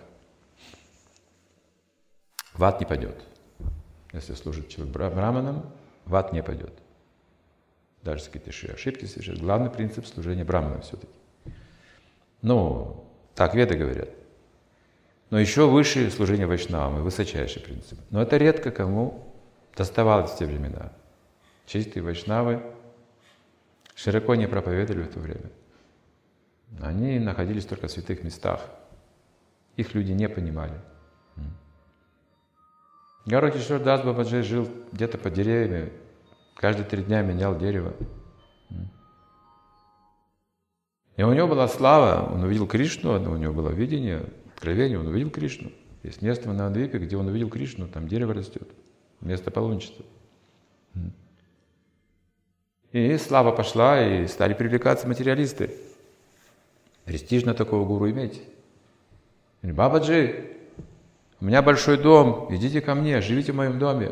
В ад не пойдет. Если служит человек браманам, в ад не пойдет. Даже если какие-то ошибки совершают. Главный принцип служения браманам все-таки. Ну, так Веды говорят. Но еще выше служение вайшнавам, высочайший принцип. Но это редко кому доставалось в те времена. Чистые вайшнавы широко не проповедовали в то время. Они находились только в святых местах. Их люди не понимали. Гарокишор Дас Бабаджи жил где-то под деревьями, каждые 3 дня менял дерево. И у него была слава, он увидел Кришну, у него было видение, откровение, он увидел Кришну. Есть место в Навадвипе, где он увидел Кришну, там дерево растет, место паломничества. И слава пошла, и стали привлекаться материалисты. Престижно такого гуру иметь. Бабаджи, у меня большой дом, идите ко мне, живите в моем доме.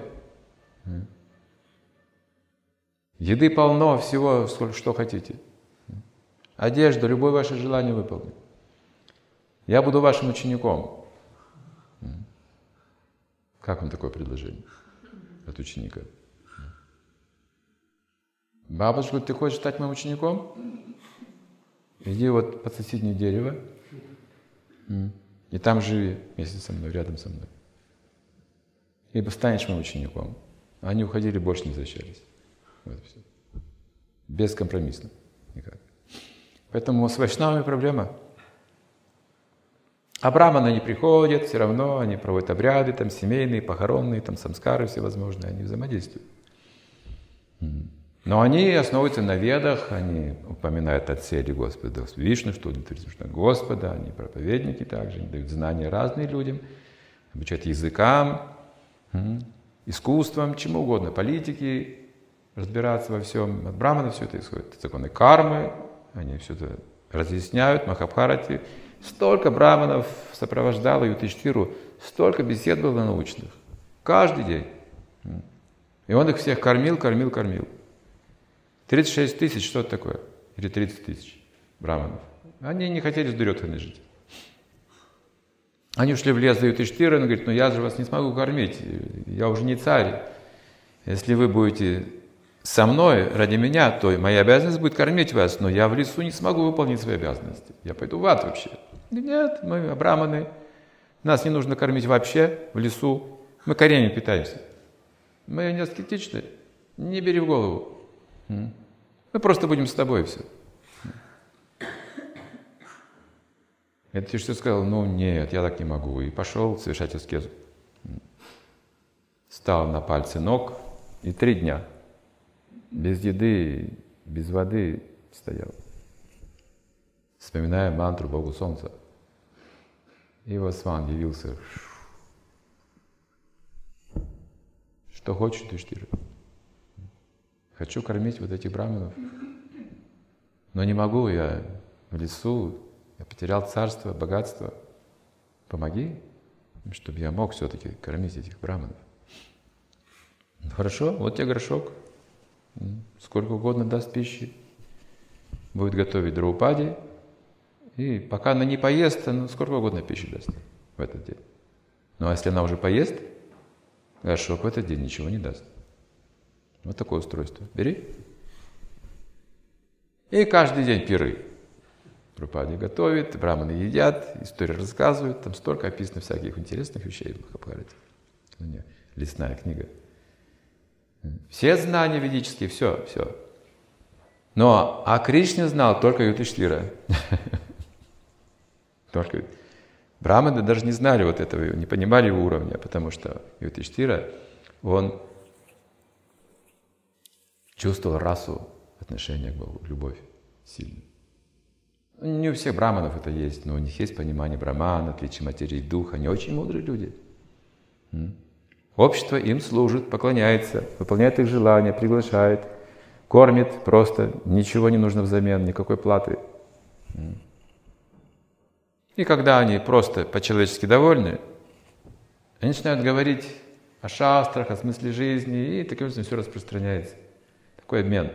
Еды полно, всего, что хотите. Одежда, любое ваше желание выполню. Я буду вашим учеником. Как вам такое предложение от ученика? Бабушка говорит, ты хочешь стать моим учеником? Иди вот под соседнее дерево и там живи вместе со мной, рядом со мной. Ибо станешь моим учеником. Они уходили, больше не возвращались. Вот все. Бескомпромиссно. Никак. Поэтому с вайшнавами проблема. А браманы не приходят, все равно они проводят обряды, там семейные, похоронные, там самскары всевозможные, они взаимодействуют. Но они основываются на ведах, они упоминают о цели Господа Вишну, что для Господа, они проповедники также, они дают знания разным людям, обучают языкам, искусствам, чему угодно, политике, разбираться во всем. От браманов все это исходит, законы кармы, они все это разъясняют, Махабхарати. Столько браманов сопровождало Юдхиштхиру, столько бесед было научных. Каждый день. И он их всех кормил. 36 тысяч, что это такое? Или 30 тысяч браманов. Они не хотели с дурётками жить. Они ушли в лес за Юдхиштхирой, он говорит, я же вас не смогу кормить, я уже не царь. Если вы будете со мной, ради меня, то моя обязанность будет кормить вас, но я в лесу не смогу выполнить свои обязанности. Я пойду в ад вообще. Нет, мы браманы, нас не нужно кормить вообще в лесу, мы кореньем питаемся. Мы не аскетичны, не бери в голову. Мы просто будем с тобой, и все. Это ты что сказал? Нет, я так не могу. И пошел совершать аскезу. Стал на пальцы ног и 3 дня без еды, без воды стоял, вспоминая мантру Богу Солнца. И вот Сван явился. Что хочешь, Юдхиштира? Хочу кормить вот этих браманов. Но не могу, я в лесу, я потерял царство, богатство. Помоги, чтобы я мог все-таки кормить этих браманов. Хорошо, вот тебе горшок. Сколько угодно даст пищи. Будет готовить Драупади. И пока она не поест, она сколько угодно пищи даст в этот день. Ну а если она уже поест, горшок в этот день ничего не даст. Вот такое устройство. Бери. И каждый день пиры. Прабхупада готовит, браманы едят, истории рассказывают, там столько описано всяких интересных вещей в Махабхарате. Лесная книга. Все знания ведические, все. Но о Кришне знал только Юдхиштхира. Только браманы даже не знали вот этого, не понимали его уровня, потому что Юдхиштхира, он чувствовал расу отношения к Богу, любовь сильную. Не у всех браманов это есть, но у них есть понимание брамана, отличие материи и духа. Они очень мудрые люди. Общество им служит, поклоняется, выполняет их желания, приглашает, кормит просто, ничего не нужно взамен, никакой платы. И когда они просто по-человечески довольны, они начинают говорить о шастрах, о смысле жизни, и таким образом все распространяется. Такой обмен.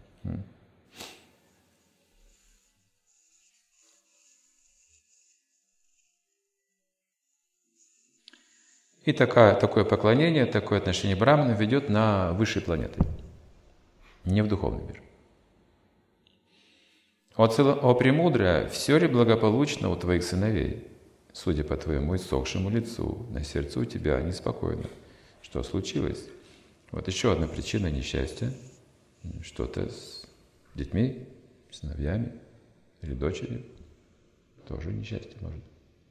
И такое поклонение, такое отношение брамана ведет на высшие планеты, не в духовный мир. О премудрая, все ли благополучно у твоих сыновей? Судя по твоему иссохшему лицу, на сердце у тебя неспокойно. Что случилось? Вот еще одна причина несчастья. Что-то с детьми, сыновьями или дочерью. Тоже несчастье может.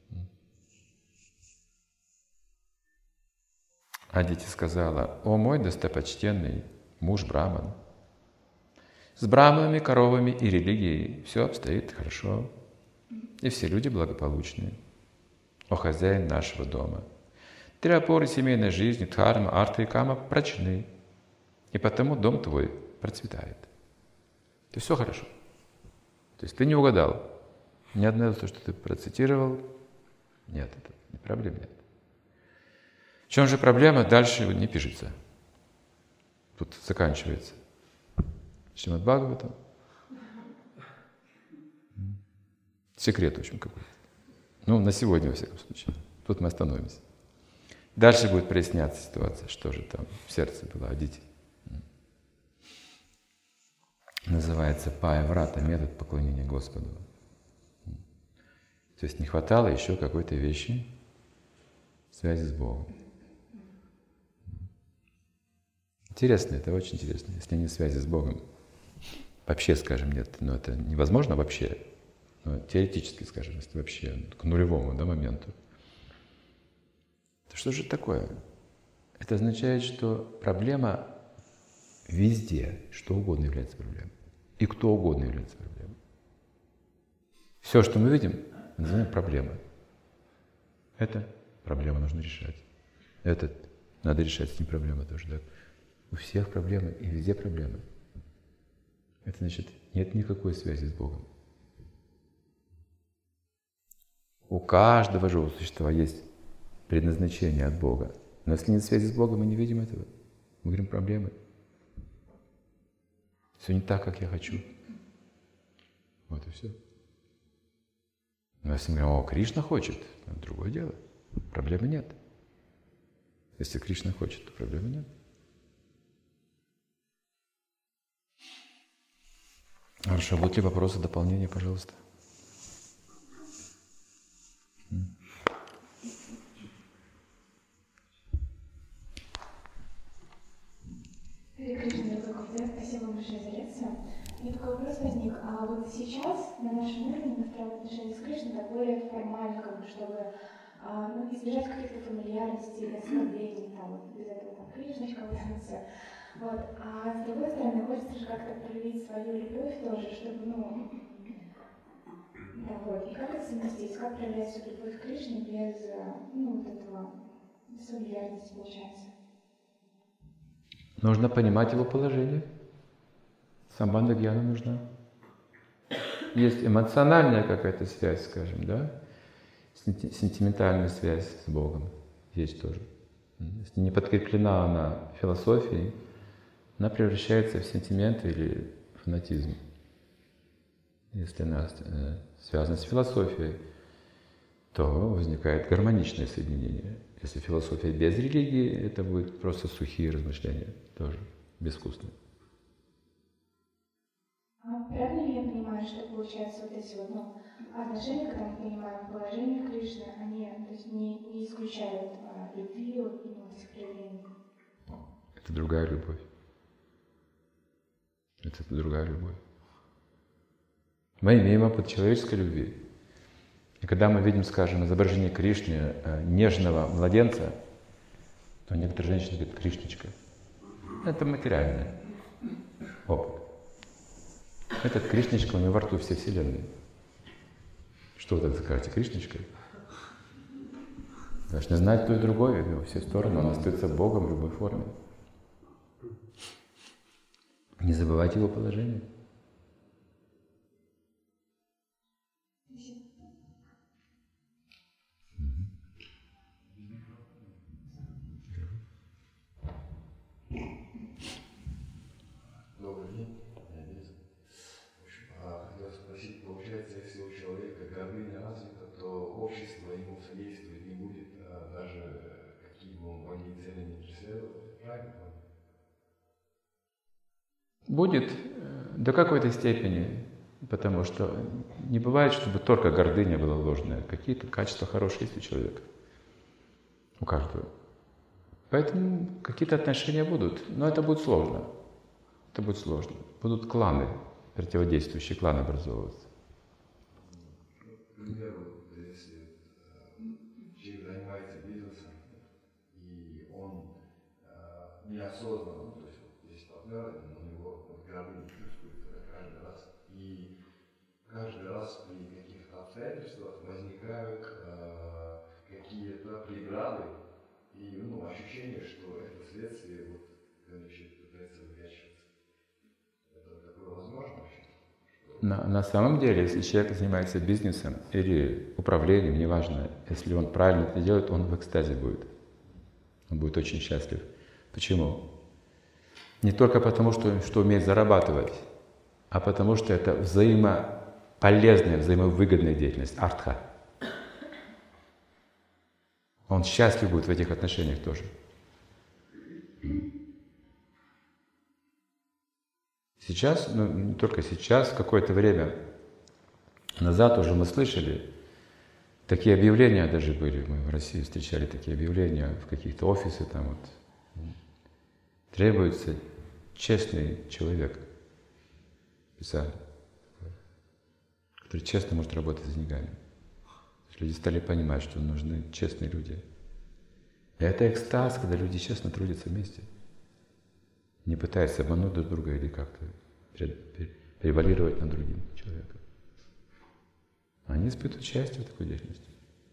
Адити сказала: «О мой достопочтенный муж Браман, с браманами, коровами и религией все обстоит хорошо, и все люди благополучны. О хозяин нашего дома, три опоры семейной жизни, дхарма, арта и кама прочны, и потому дом твой процветает». То есть все хорошо. То есть ты не угадал. Ни одно из того, что ты процитировал, нет, это проблем нет. В чем же проблема? Дальше не пишется. Тут заканчивается. Шримад Бхагаватам. Секрет, в общем, какой-то. Ну, на сегодня, во всяком случае. Тут мы остановимся. Дальше будет проясняться ситуация, что же там в сердце было Адити. Называется Пая-врата, метод поклонения Господу. То есть не хватало еще какой-то вещи связи с Богом. Интересно, это очень интересно. Если нет связи с Богом, вообще, скажем, нет, но это невозможно вообще, но теоретически, скажем, если вообще к нулевому моменту, то что же такое? Это означает, что проблема везде, что угодно является проблемой. И кто угодно является проблемой. Все, что мы видим, мы называем проблемой. Это проблема нужно решать. Это надо решать, с ним проблема тоже. Да? У всех проблемы и везде проблемы. Это значит, нет никакой связи с Богом. У каждого живого существа есть предназначение от Бога. Но если нет связи с Богом, мы не видим этого. Мы говорим проблемы. Все не так, как я хочу. Вот и все. Но если мы говорим: «О, Кришна хочет», это другое дело. Проблемы нет. Если Кришна хочет, то проблемы нет. Хорошо, будут ли вопросы, дополнения, пожалуйста? Спасибо большое за лекцию. У меня такой вопрос возник. А вот сейчас на нашем уровне настроено отношение с Кришной так более формально, как бы, чтобы избежать каких-то фамильярностей или оскорблений, там, вот, без этого там, Кришночка, вот. Вот. А с другой стороны, хочется же как-то проявить свою любовь тоже, чтобы, да, вот. И как это совместить? Как проявлять свою любовь к Кришне без, вот этого фамильярности, получается? Нужно понимать его положение. Самбандха гьяна нужна. Есть эмоциональная какая-то связь, скажем, да? Сентиментальная связь с Богом есть тоже. Если не подкреплена она философией, она превращается в сентимент или фанатизм. Если она связана с философией, то возникает гармоничное соединение. Если философия без религии, это будет просто сухие размышления, тоже безвкусные. А Правильно ли я понимаю, что получается вот эти вот, отношения, когда мы понимаем положение Кришны, они, то есть, не исключают любви, вот этих проявлений? Это другая любовь. Это другая любовь. Мы имеем опыт человеческой любви. И когда мы видим, скажем, изображение Кришны, нежного младенца, то некоторые женщины говорят: Кришночка. Это материальный опыт. Этот Кришночка, у него во рту все вселенные. Что вы так скажете, Кришночка? Должны знать то и другое, во все стороны. Он остается Богом в любой форме. Не забывайте его положение. Добрый день, я Денис. Хотел спросить, получается, если у человека гордыня развита, то общество ему содействовать не будет, даже какие бы он благие цели не преследовал, правильно? Будет до какой-то степени, потому что не бывает, чтобы только гордыня была ложная. Какие-то качества хорошие есть у человека, у каждого. Поэтому какие-то отношения будут, но это будет сложно. Это будет сложно. Будут кланы, противодействующие кланы образовываться. К примеру, если человек занимается бизнесом, и он неосознанно, то есть есть партнер, у него гордыня чувствуется каждый раз. И каждый раз при каких-то обстоятельствах возникают какие-то преграды и ощущение, что это следствие, когда человек пытается выкачиваться. Это такое возможно вообще? На самом деле, если человек занимается бизнесом или управлением, неважно, если он правильно это делает, он в экстазе будет. Он будет очень счастлив. Почему? Не только потому, что умеет зарабатывать, а потому что это взаимополезная, взаимовыгодная деятельность, артха. Он счастлив будет в этих отношениях тоже. Сейчас, не только сейчас, какое-то время назад уже мы слышали, такие объявления даже были, мы в России встречали такие объявления в каких-то офисах, там вот, требуется честный человек, специально, который честно может работать с деньгами. Люди стали понимать, что нужны честные люди. И это экстаз, когда люди честно трудятся вместе. Не пытаются обмануть друг друга или как-то превалировать над другим человеком. Они испытывают счастье в такой деятельности.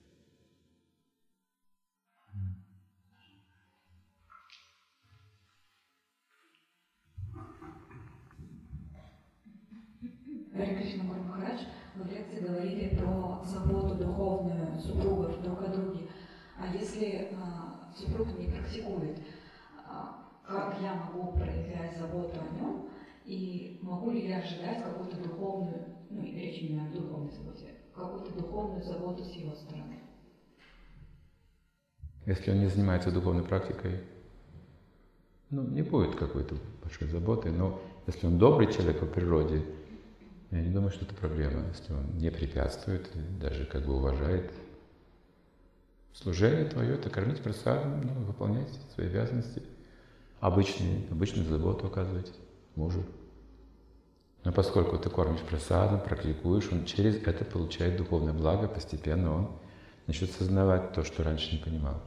Харе Кришна Гуру Махарадж, вы в лекции говорили про заботу духовную супругов друг о друге. А если супруг не практикует, как я могу проявлять заботу о нем, и могу ли я ожидать какую-то духовную, речь именно о духовной заботе, какую-то духовную заботу с его стороны? Если он не занимается духовной практикой, не будет какой-то большой заботы, но если он добрый человек по природе, я не думаю, что это проблема, если он не препятствует, даже уважает. Служение твое — это кормить прасадом, выполнять свои обязанности, обычную заботу оказывать мужу. Но поскольку ты кормишь прасадом, практикуешь, он через это получает духовное благо, постепенно он начнет сознавать то, что раньше не понимал.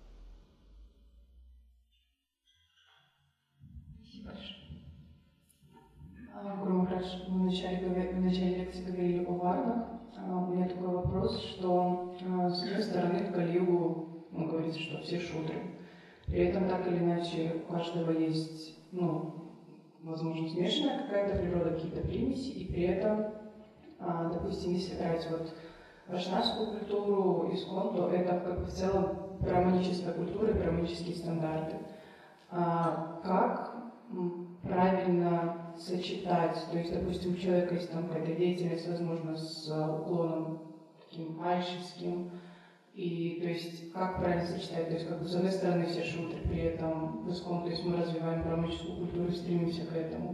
Гуру Махарадж, мы в начале лекции говорили о варнах. У меня такой вопрос, что с одной стороны в Кали-югу говорится, что все шудры. При этом так или иначе у каждого есть, возможно, смешанная какая-то природа, какие-то примеси, и при этом, допустим, если брать вайшнавскую культуру, искон, то это в целом браманическая культура, браманические стандарты. Как правильно сочетать, то есть, допустим, у человека есть какая-то деятельность, возможно, с уклоном таким айшевским, и то есть как правильно сочетать, то есть с одной стороны все шутры, при этом в искон, то есть мы развиваем браманическую культуру, стремимся к этому,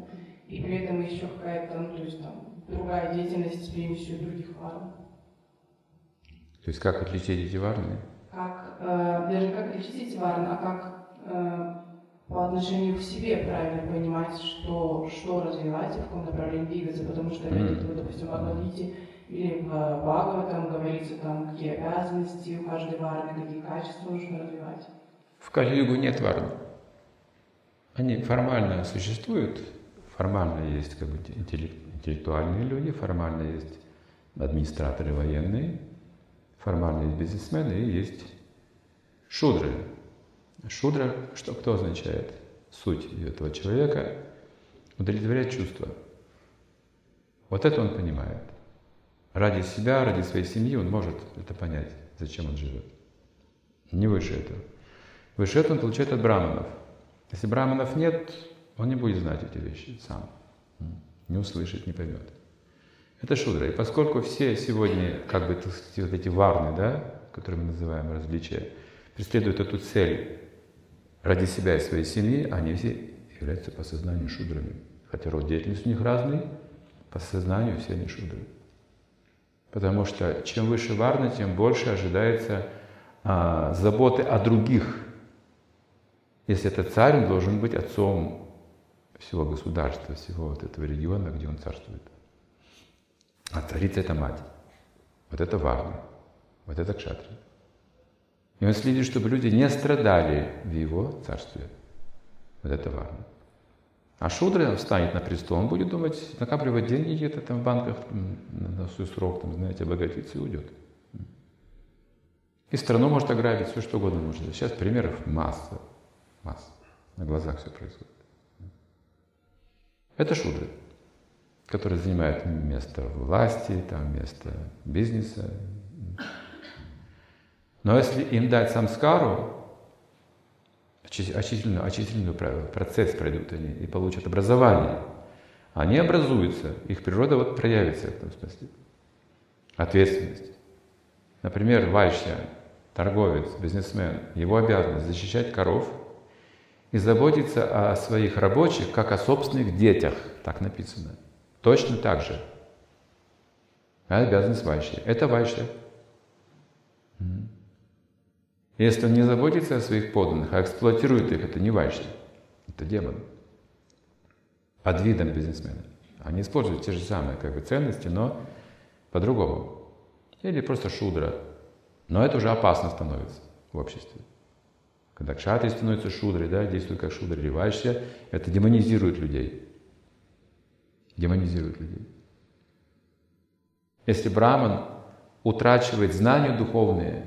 и при этом еще какая-то, ну, то есть там другая деятельность с примесью других варн. То есть как отличить эти варны? Как, даже как отличить эти варны, а как по отношению к себе правильно понимать, что развивать и в каком направлении двигаться, потому что, опять-таки, допустим, в Бхагавад-гите или в Бхагаватам говорится, там, какие обязанности у каждой варны, какие качества нужно развивать. В Кали-югу нет варн. Они формально существуют, формально есть как бы интеллектуальные люди, формально есть администраторы военные, формально есть бизнесмены и есть шудры. Шудра, кто означает? Суть этого человека — удовлетворять чувства. Вот это он понимает. Ради себя, ради своей семьи он может это понять, зачем он живет. Не выше этого. Выше этого он получает от браманов. Если браманов нет, он не будет знать эти вещи сам. Не услышит, не поймет. Это шудра. И поскольку все сегодня, как бы, так сказать, вот эти варны, да, которые мы называем различия, преследуют эту цель ради себя и своей семьи, они все являются по сознанию шудрами. Хотя род деятельности у них разный, по сознанию все они шудры. Потому что чем выше варна, тем больше ожидается заботы о других. Если это царь, он должен быть отцом всего государства, всего вот этого региона, где он царствует. А царица — это мать. Вот это варна. Вот это кшатри. И он следит, чтобы люди не страдали в его царстве. Вот это варна. А шудра встанет на престол, он будет думать, накапливать деньги где-то там в банках на свой срок, там, знаете, обогатиться и уйдет. И страну может ограбить, все что угодно может. Сейчас примеров масса. Масса. На глазах все происходит. Это шудры, которые занимают место власти, там, место бизнеса. Но если им дать самскару, очистительный процесс пройдут они и получат образование, они образуются, их природа вот проявится в этом смысле. Ответственность. Например, вайшья, торговец, бизнесмен, его обязанность защищать коров и заботиться о своих рабочих, как о собственных детях, так написано. Точно так же. Это обязанность вайшья. Это вайшья. Если он не заботится о своих подданных, а эксплуатирует их, это не вайшья, это демон. Под видом бизнесмена. Они используют те же самые как бы, ценности, но по-другому. Или просто шудра. Но это уже опасно становится в обществе. Когда кшатри становится шудрой, да, действует как шудра или вайшья, это демонизирует людей. Демонизирует людей. Если браман утрачивает знания духовные,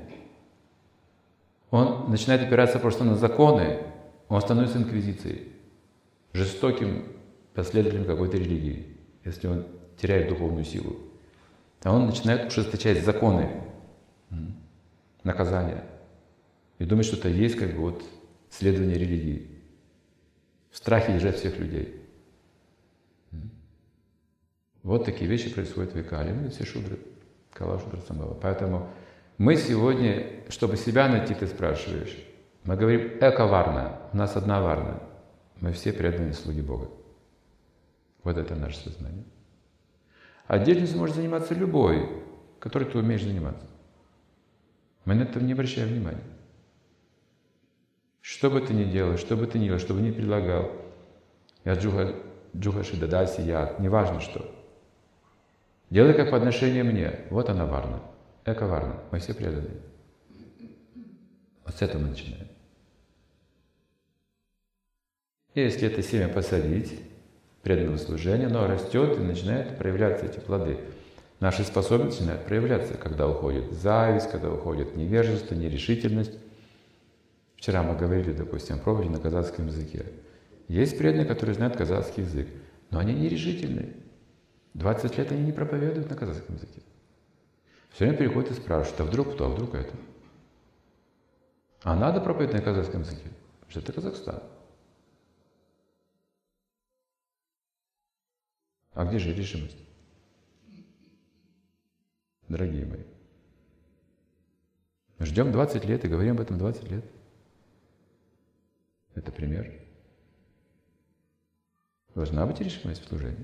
он начинает опираться просто на законы, он становится инквизицией, жестоким последователем какой-то религии, если он теряет духовную силу. А он начинает ужесточать законы, наказания, и думает, что это есть как бы вот следование религии. В страхе держать всех людей. Вот такие вещи происходят в Викале, ну и все шудры, Кала Шудра Самбхава. Поэтому мы сегодня, чтобы себя найти, ты спрашиваешь, мы говорим эко-варна, у нас одна варна, мы все преданные слуги Бога. Вот это наше сознание. А деятельностью может заниматься любой, который ты умеешь заниматься. Мы на это не обращаем внимания. Что бы ты ни делал, что бы ты ни делал, что бы ни предлагал, я джухаши дадаси я, неважно что. Делай как по отношению мне. Вот она варна. Эко-варна. Мы все преданные. Вот с этого мы начинаем. И если это семя посадить, преданного служения, оно растет и начинает проявляться эти плоды. Наши способности начинают проявляться, когда уходит зависть, когда уходит невежество, нерешительность. Вчера мы говорили, допустим, о проповеди на казахском языке. Есть преданные, которые знают казахский язык, но они нерешительны. 20 лет они не проповедуют на казахском языке. Все время приходят и спрашивают, а вдруг кто, а вдруг это? А надо проповедовать на казахском языке? Потому что это Казахстан. А где же решимость? Дорогие мои. Мы ждем 20 лет и говорим об этом 20 лет. Это пример. Должна быть решимость в служении.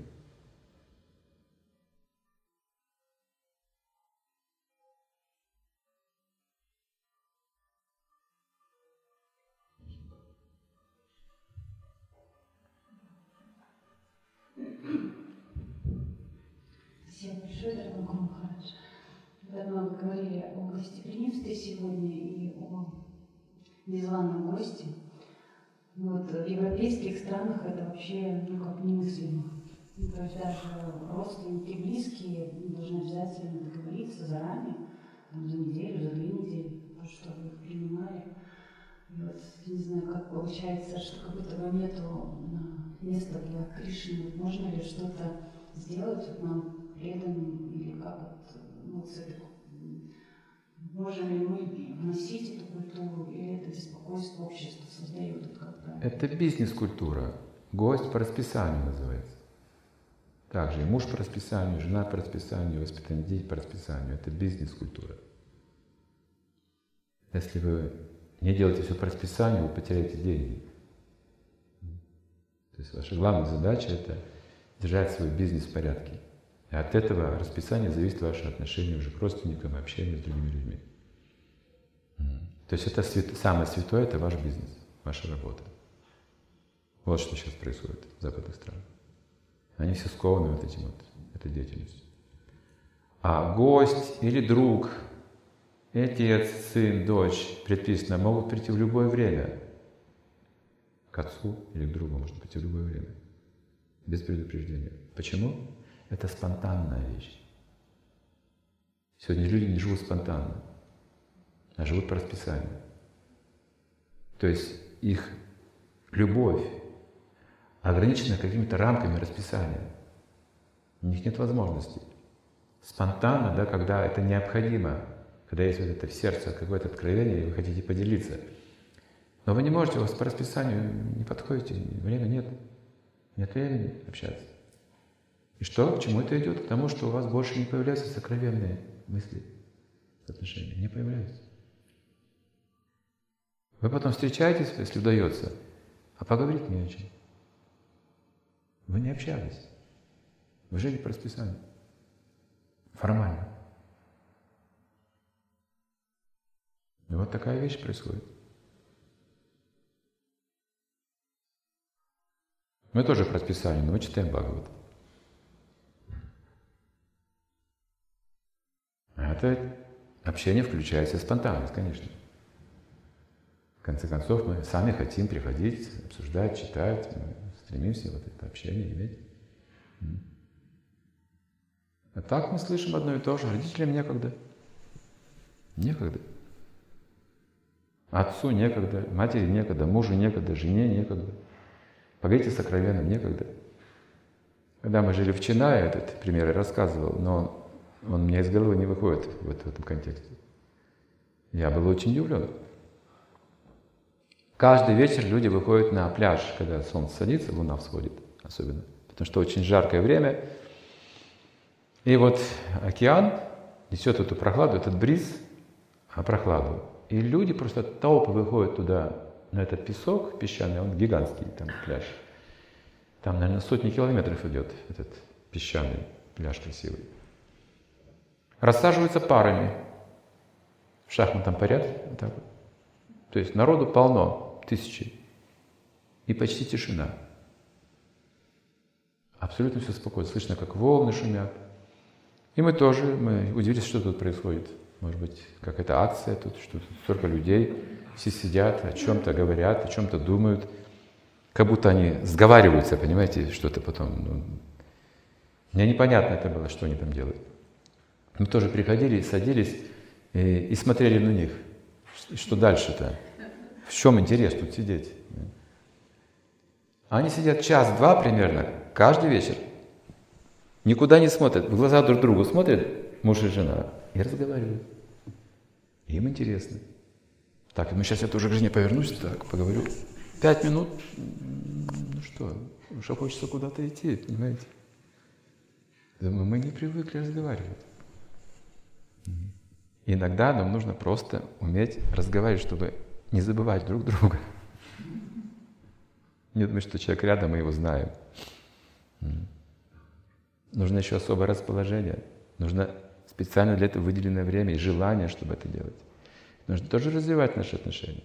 Спасибо большое, дорогой Гуру Махарадж. Вы много говорили о гостеприимстве сегодня и о незваном госте. Вот в европейских странах это вообще как немыслимо. То есть даже родственники близкие должны обязательно договориться заранее, там, за неделю, за 2 недели, чтобы их принимали. И вот, не знаю, как получается, что как будто бы нету места для Кришны. Вот можно ли что-то сделать вот нам преданным, или как вот с этой, можем ли мы вносить эту культуру, или это беспокойство общества создает это как-то? Это бизнес-культура. Гость по расписанию называется. Также и муж по расписанию, жена по расписанию, воспитание детей по расписанию. Это бизнес-культура. Если вы не делаете все по расписанию, вы потеряете деньги. То есть ваша главная задача — это держать свой бизнес в порядке. И от этого расписания зависит ваше отношение уже к родственникам и общение с другими людьми. То есть это самое святое — это ваш бизнес, ваша работа. Вот что сейчас происходит в западных странах. Они все скованы вот этим вот, этой деятельностью. А гость или друг, отец, сын, дочь, предписано, могут прийти в любое время. К отцу или к другу может прийти в любое время. Без предупреждения. Почему? Это спонтанная вещь. Сегодня люди не живут спонтанно, а живут по расписанию. То есть их любовь ограничена какими-то рамками расписания. У них нет возможностей. Спонтанно, да, когда это необходимо, когда есть вот это в сердце какое-то откровение, и вы хотите поделиться. Но вы не можете, у вас по расписанию не подходите, времени нет. Нет времени общаться. И что? К чему это идет? К тому, что у вас больше не появляются сокровенные мысли, отношения. Не появляются. Вы потом встречаетесь, если удается, а поговорить не о чем. Вы не общались. Вы жили по расписанию. Формально. И вот такая вещь происходит. Мы тоже по расписанию, но мы читаем Бхагават. Это общение включает в себя спонтанность, конечно. В конце концов, мы сами хотим приходить, обсуждать, читать, мы стремимся вот это общение иметь. А так мы слышим одно и то же. Родителям некогда. Некогда. Отцу некогда, матери некогда, мужу некогда, жене некогда. Поговорите сокровенно, некогда. Когда мы жили в Чинае, этот пример я рассказывал, но он мне из головы не выходит в этом контексте. Я был очень удивлен. Каждый вечер люди выходят на пляж, когда солнце садится, луна всходит особенно, потому что очень жаркое время. И вот океан несет эту прохладу, этот бриз, прохладу. И люди просто толпы выходят туда, на этот песок песчаный, он гигантский, там пляж. Там, наверное, сотни километров идет этот песчаный пляж красивый. Рассаживаются парами в шахматном порядке. Вот так вот. То есть народу полно, тысячи. И почти тишина. Абсолютно все спокойно. Слышно, как волны шумят. И мы удивились, что тут происходит. Может быть, какая-то акция тут, что тут столько людей. Все сидят, о чем-то говорят, о чем-то думают. Как будто они сговариваются, понимаете, что-то потом. Мне непонятно это было, что они там делают. Мы тоже приходили, садились и смотрели на них. Что дальше-то? В чем интерес тут сидеть? Они сидят час-два примерно, каждый вечер. Никуда не смотрят, в глаза друг другу смотрят, муж и жена, и разговаривают. Им интересно. Так, ну сейчас я тоже к жене повернусь, так, поговорю. 5 минут, ну что, уже хочется куда-то идти, понимаете? Думаю, мы не привыкли разговаривать. Иногда нам нужно просто уметь разговаривать, чтобы не забывать друг друга. Не думать, что человек рядом, мы его знаем. нужно еще особое расположение, нужно специально для этого выделенное время и желание, чтобы это делать. Нужно тоже развивать наши отношения.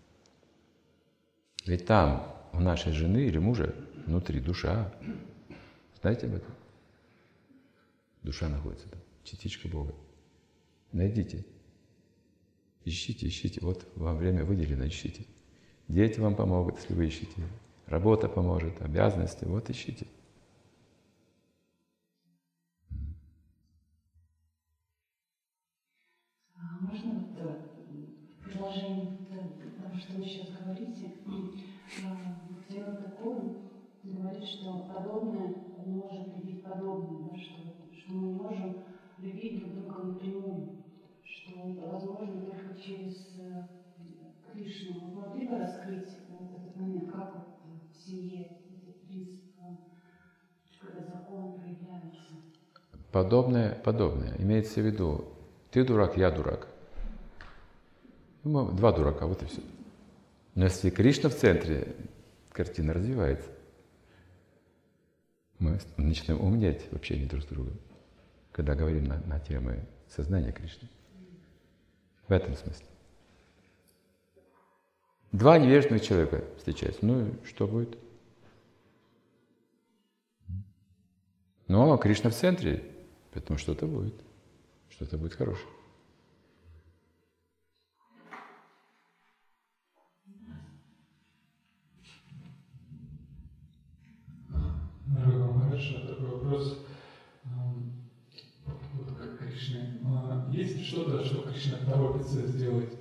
Ведь там у нашей жены или мужа внутри душа. Знаете об этом? Душа находится там, частичка Бога. Найдите. Ищите, ищите. Вот вам время выделено, ищите. Дети вам помогут, если вы ищете. Работа поможет, обязанности. Вот ищите. Можно в продолжение того, что вы сейчас говорите, дело такое, говорит, что подобное может любить подобное, да, что мы не можем любить друг друга напрямую, что это возможно только через Кришну. Вы могли бы раскрыть этот момент, как вот в семье этот принцип, когда закон проявляется? Подобное. Имеется в виду, ты дурак, я дурак. Мы два дурака, вот и все. Но если Кришна в центре, картина развивается. Мы начинаем умнеть в общении друг с другом, когда говорим на темы сознания Кришны. В этом смысле. Два невежественных человека встречаются. Ну и что будет? Но Кришна в центре, поэтому что-то будет. Что-то будет хорошее. Дорогой Махарадж, такой вопрос. Вот как Кришна. Есть что-то, что Кришна торопится сделать?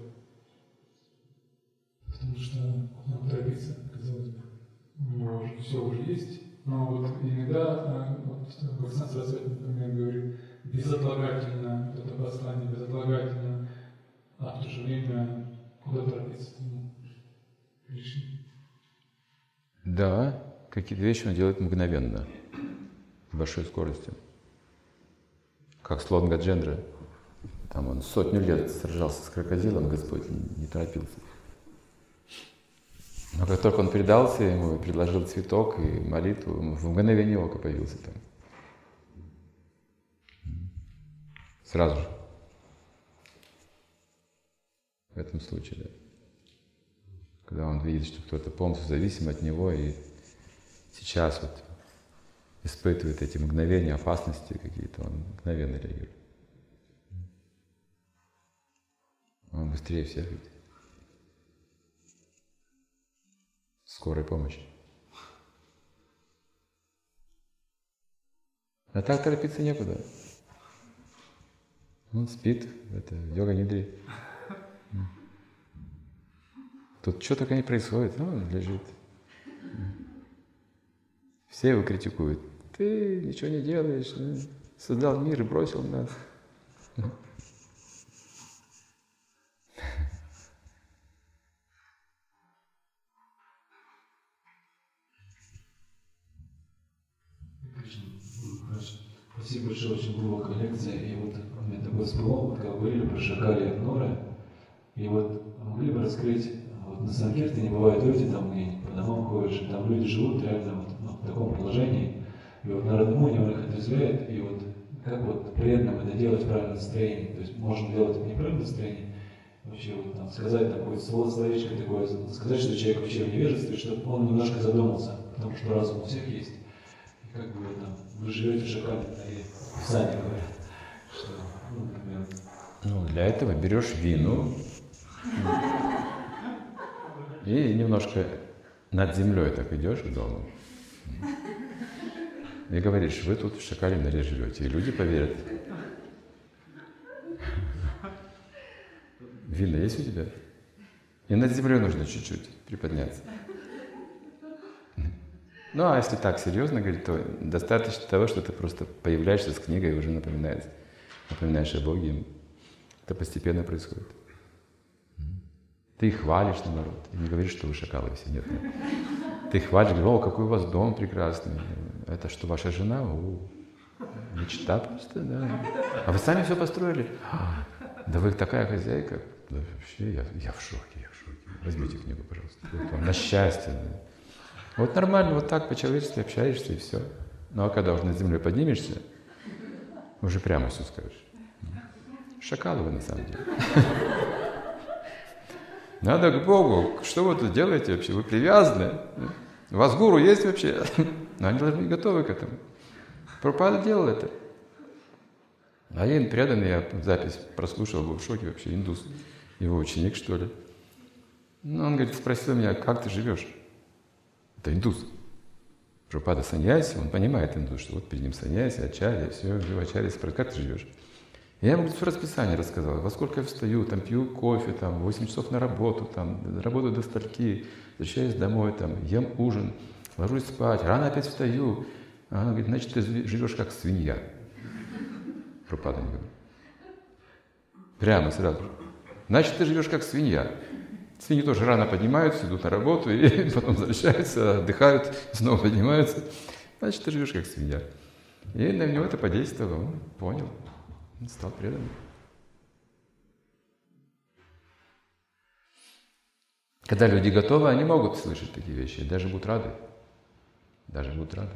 Потому что нам торопится, казалось бы. У него уже все уже есть. Но вот иногда, вот Бхактисиданта Сарасвати, например, говорит, безотлагательно, вот это послание безотлагательно, а в то же время куда торопиться Кришне? Да, какие-то вещи он делает мгновенно, с большой скоростью. Как слон Гаджендра. Там он 100 лет сражался с крокодилом, Господь не торопился. Но как только он предался ему, предложил цветок и молитву, он в мгновение ока появился там. Сразу же. В этом случае, да. Когда он видит, что кто-то полностью зависим от него и сейчас вот испытывает эти мгновения опасности какие-то, он мгновенно реагирует. Он быстрее всех ведь. Скорой помощи. А так торопиться некуда. Он спит, это йога-нидре. Тут что только не происходит, ну, он лежит. Все его критикуют. Ты ничего не делаешь, создал мир и бросил нас. Спасибо большое, очень глубокая лекция. И вот у меня такой всплыл, вот как говорили про Шакали и Агнора. И вот могли бы раскрыть, вот на Санкиртане бывают люди, там где по домам ходишь, там люди живут реально вот, в таком положении. И вот на Радамуне он их отрезвляет, и вот как вот преданным это делать в правильном настроении. То есть можно делать в неправильном настроении, вообще вот там сказать такое словечко такое, сказать, что человек вообще в невежестве, чтобы он немножко задумался, потому что разум у всех есть. И как бы там вы живете в Шакале, и в Писании говорят, что, ну, например. Ну, для этого берешь вину и немножко над землей так идешь к дому. И говоришь, вы тут в Шакале норе живете, и люди поверят. Вина есть у тебя? И над землей нужно чуть-чуть приподняться. Ну, а если так серьезно говорить, то достаточно того, что ты просто появляешься с книгой и уже напоминаешь о Боге. Это постепенно происходит. Ты их хвалишь, наоборот. И не говоришь, что вы шакалы все. Нет. Ты их хвалишь, говоришь, о, какой у вас дом прекрасный. Это что, ваша жена? О, мечта просто, да. А вы сами все построили? Да вы такая хозяйка. Да, вообще, я в шоке. Возьмите книгу, пожалуйста. Вот вам, на счастье. Да. Вот нормально, вот так по-человечески общаешься, и все. Ну а когда уже над землей поднимешься, уже прямо все скажешь. Шакалы вы на самом деле. Надо к Богу. Что вы тут делаете вообще? Вы привязаны. У вас гуру есть вообще? Но они должны быть готовы к этому. Прабхупада делал это. Один преданный, я запись прослушал, был в шоке вообще, индус, его ученик, что ли. Ну, он, говорит, спросил меня, как ты живешь? Это индус. Прабхупада саньяси, он понимает индус, что вот перед ним саньяси, ачарья, все, ачарья спрашивает, как ты живешь? Я ему, говорит, все расписание рассказал, во сколько я встаю, там, пью кофе, там, 8 часов на работу, там, работаю до стольки, возвращаюсь домой, там, ем ужин, ложусь спать, рано опять встаю. А он говорит, значит, ты живешь как свинья. Прабхупада говорит. Прямо сразу. Значит, ты живешь как свинья. Свиньи тоже рано поднимаются, идут на работу, и потом возвращаются, отдыхают, снова поднимаются. Значит, ты живешь как свинья. И на него это подействовало, он понял, он стал преданным. Когда люди готовы, они могут слышать такие вещи, даже будут рады. Даже будут рады.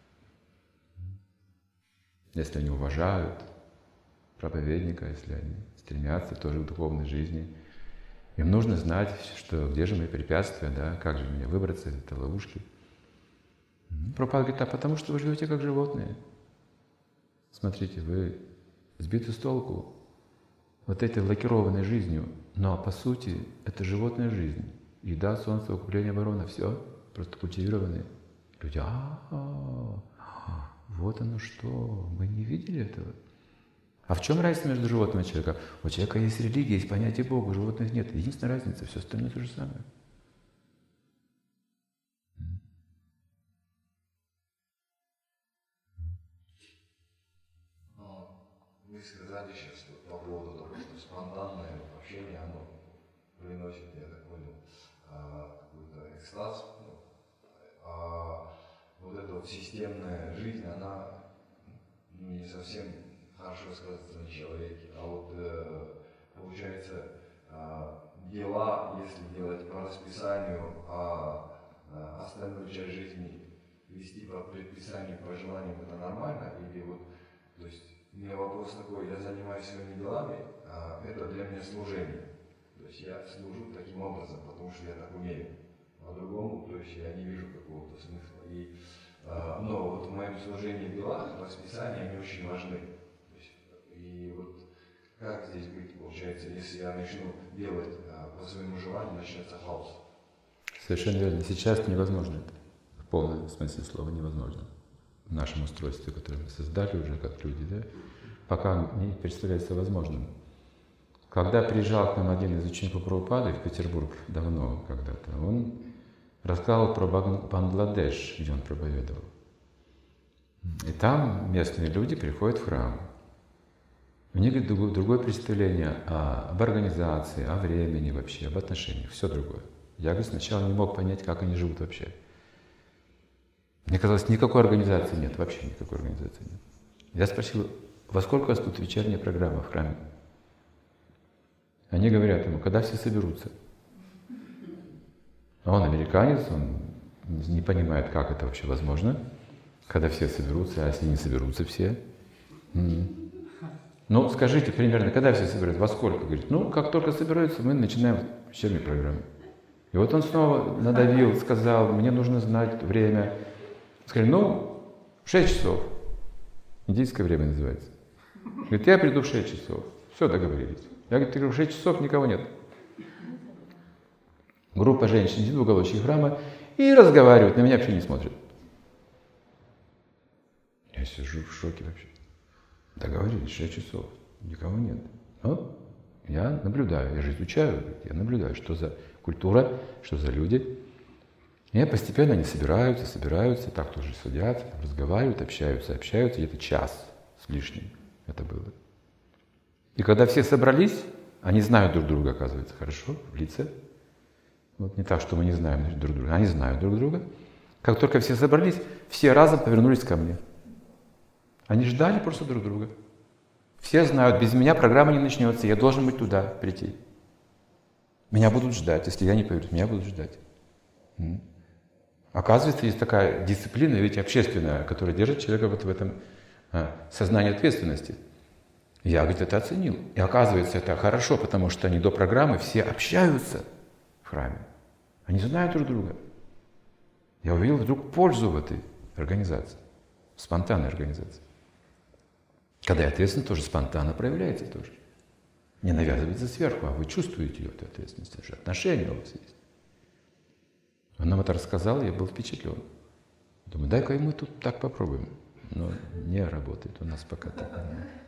Если они уважают проповедника, если они стремятся тоже к духовной жизни, им нужно знать, что где же мои препятствия, да, как же мне выбраться из этой ловушки. Прабхупада говорит, а потому что вы живете как животные. Смотрите, вы сбиты с толку вот этой лакированной жизнью, но по сути это животная жизнь. Еда, солнце, укрепление ворона, все просто культивированные. Люди, вот оно что, мы не видели этого. А в чем разница между животным и человеком? У человека есть религия, есть понятие Бога, у животных нет. Единственная разница, все остальное то же самое. Вы сказали сейчас по поводу того, что спонтанное общение, оно приносит, я так понял, какой-то экстаз. А вот эта вот системная жизнь, она не совсем хорошо сказаться на человеке. А вот получается, дела, если делать по расписанию, а остальную часть жизни вести по предписанию, по желаниям, это нормально? Или вот, то есть, у меня вопрос такой, я занимаюсь своими делами, это для меня служение. То есть я служу таким образом, потому что я так умею. По-другому, то есть я не вижу какого-то смысла. Но вот в моем служении в делах, расписания, они очень важны. То есть, и вот как здесь быть, получается, если я начну делать по своему желанию, начнется хаос? Совершенно верно. Сейчас невозможно это. В полном смысле слова невозможно. В нашем устройстве, которое мы создали уже как люди, да, пока не представляется возможным. Когда приезжал к нам один из учеников Прабхупады в Петербург давно когда-то, он рассказывал про Бангладеш, где он проповедовал. И там местные люди приходят в храм. У них другое представление об организации, о времени вообще, об отношениях, все другое. Я, говорит, сначала не мог понять, как они живут вообще. Мне казалось, никакой организации нет, вообще никакой организации нет. Я спросил, во сколько у вас тут вечерняя программа в храме? Они говорят ему, когда все соберутся. А он американец, он не понимает, как это вообще возможно, когда все соберутся, а если не соберутся все. Ну, скажите примерно, когда все соберутся, во сколько? Говорит, ну, как только собираются, мы начинаем вечернюю программу. И вот он снова надавил, сказал, мне нужно знать время. Сказали, ну, 6 часов. Индийское время называется. Говорит, я приду в 6 часов. Все, договорились. Я говорю, в 6 часов никого нет. Группа женщин сидит в уголочке храма и разговаривают, на меня вообще не смотрят. Я сижу в шоке вообще. Договорились, 6 часов, никого нет. Но я наблюдаю, я же изучаю, я наблюдаю, что за культура, что за люди. И постепенно они собираются, так тоже садятся, разговаривают, общаются, где-то час с лишним это было. И когда все собрались, они знают друг друга, оказывается, хорошо, в лице. Вот не так, что мы не знаем друг друга, они знают друг друга. Как только все собрались, все разом повернулись ко мне. Они ждали просто друг друга. Все знают, без меня программа не начнется, я должен быть туда, прийти. Меня будут ждать, если я не повернусь, меня будут ждать. Оказывается, есть такая дисциплина, ведь общественная, которая держит человека вот в этом сознании ответственности. Я, говорит, это оценил. И оказывается, это хорошо, потому что они до программы все общаются в храме. Они знают друг друга. Я увидел вдруг пользу в этой организации, в спонтанной организации. Когда я ответственен, тоже спонтанно проявляется тоже. Не навязывается сверху, а вы чувствуете эту ответственность, это же отношения у вас есть. Он нам это рассказал, я был впечатлен. Думаю, дай-ка и мы тут так попробуем. Но не работает у нас пока так.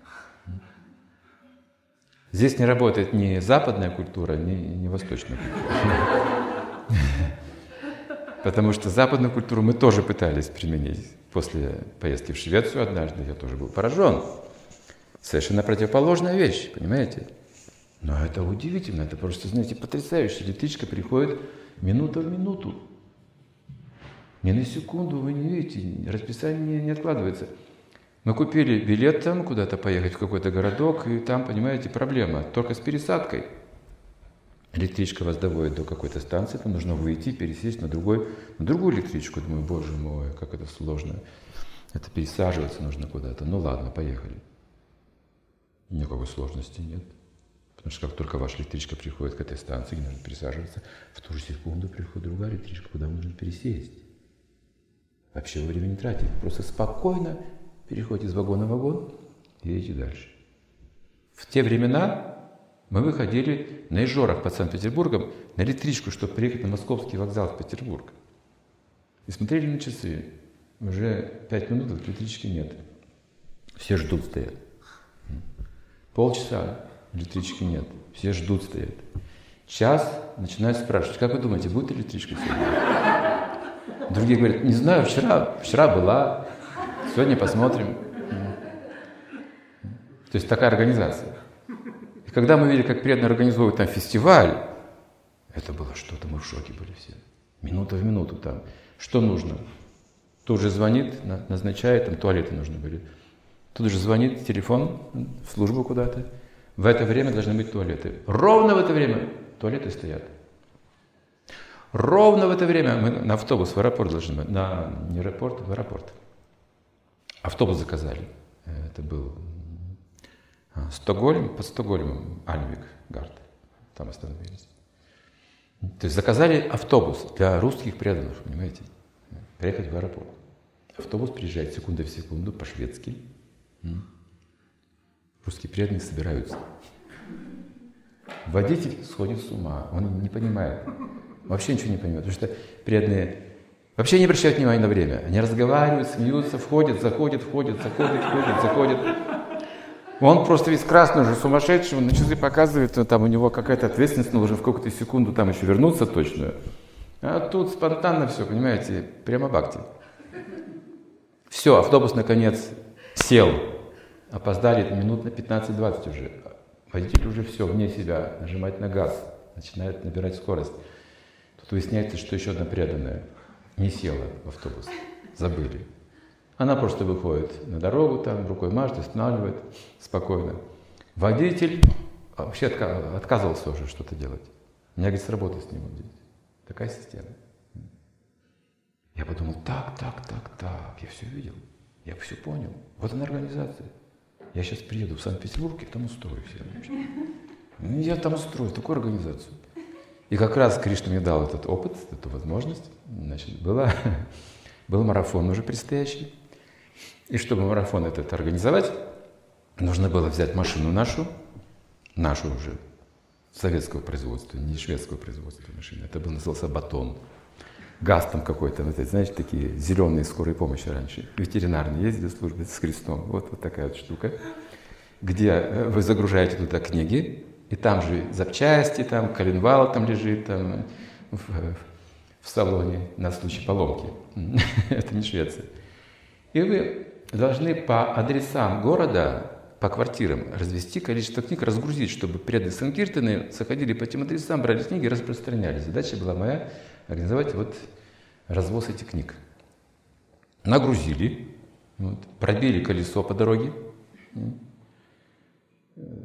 Здесь не работает ни западная культура, ни восточная культура. Потому что западную культуру мы тоже пытались применить. После поездки в Швецию однажды я тоже был поражен. Совершенно противоположная вещь, понимаете? Но это удивительно, это просто, знаете, потрясающе. Электричка приходит минута в минуту. Ни на секунду вы не видите, расписание не откладывается. Мы купили билет там, куда-то поехать в какой-то городок, и там, понимаете, проблема. Только с пересадкой. Электричка вас доводит до какой-то станции, там нужно выйти, пересесть на другую электричку. Думаю, боже мой, как это сложно. Это пересаживаться нужно куда-то. Ну ладно, поехали. Никакой сложности нет. Потому что как только ваша электричка приходит к этой станции, где нужно пересаживаться, в ту же секунду приходит другая электричка, куда нужно пересесть. Вообще вы время не тратите. Просто спокойно переходите из вагона в вагон и едете дальше. В те времена мы выходили на Ижорах под Санкт-Петербургом на электричку, чтобы приехать на Московский вокзал в Петербург. И смотрели на часы. Уже 5 минут, электрички нет. Все ждут, стоят. Полчаса, электрички нет. Все ждут, стоят. Час начинают спрашивать, как вы думаете, будет электричка сегодня? Другие говорят, не знаю, вчера была, сегодня посмотрим. То есть такая организация. И когда мы видели, как преданно организовывают там фестиваль, это было что-то, мы в шоке были все. Минута в минуту там. Что нужно? Тут же звонит, назначает, там туалеты нужны были. Тут же звонит телефон в службу куда-то. В это время должны быть туалеты. Ровно в это время туалеты стоят. Ровно в это время мы на автобус в аэропорт должны быть. Не аэропорт, в аэропорт. Автобус заказали. Это был Стокгольм, под Стокгольмом, Альмвик-Гард. Там остановились. То есть заказали автобус для русских преданных, понимаете? Приехать в аэропорт. Автобус приезжает секунда в секунду по-шведски. Русские преданные собираются. Водитель сходит с ума, он не понимает. Вообще ничего не понимает, потому что преданные вообще не обращают внимания на время. Они разговаривают, смеются, входят, заходят. Он просто весь красный уже, сумасшедший, он на часы показывает, там у него какая-то ответственность, нужно в какую-то секунду там еще вернуться точно. А тут спонтанно все, понимаете, прямо бхакти. Все, автобус наконец сел. Опоздали минут на 15-20 уже. Водитель уже все, вне себя, нажимает на газ, начинает набирать скорость. Тут выясняется, что еще одна преданная не села в автобус, забыли. Она просто выходит на дорогу, там рукой машет, останавливает спокойно. Водитель вообще отказывался уже что-то делать. У меня, говорит, с работы с ним здесь. Такая система. Я подумал, так, я все видел, я все понял. Вот она организация. Я сейчас приеду в Санкт-Петербург и там устрою все. Я там устрою такую организацию. И как раз Кришна мне дал этот опыт, эту возможность. Значит, был марафон уже предстоящий. И чтобы марафон этот организовать, нужно было взять машину нашу уже, советского производства, не шведского производства машины. Это назывался «Батон». Газ там какой-то, вот эти, знаете, такие зеленые скорой помощи раньше. Ветеринарные ездили в службе с крестом. Вот такая вот штука, где вы загружаете туда книги, и там же запчасти, там коленвал там лежит, там в салоне на случай поломки. Это не Швеция. И вы должны по адресам города, по квартирам развести количество книг, разгрузить, чтобы преданные санкиртаны заходили по этим адресам, брали книги и распространяли. Задача была моя организовать вот развоз этих книг. Нагрузили, пробили колесо по дороге.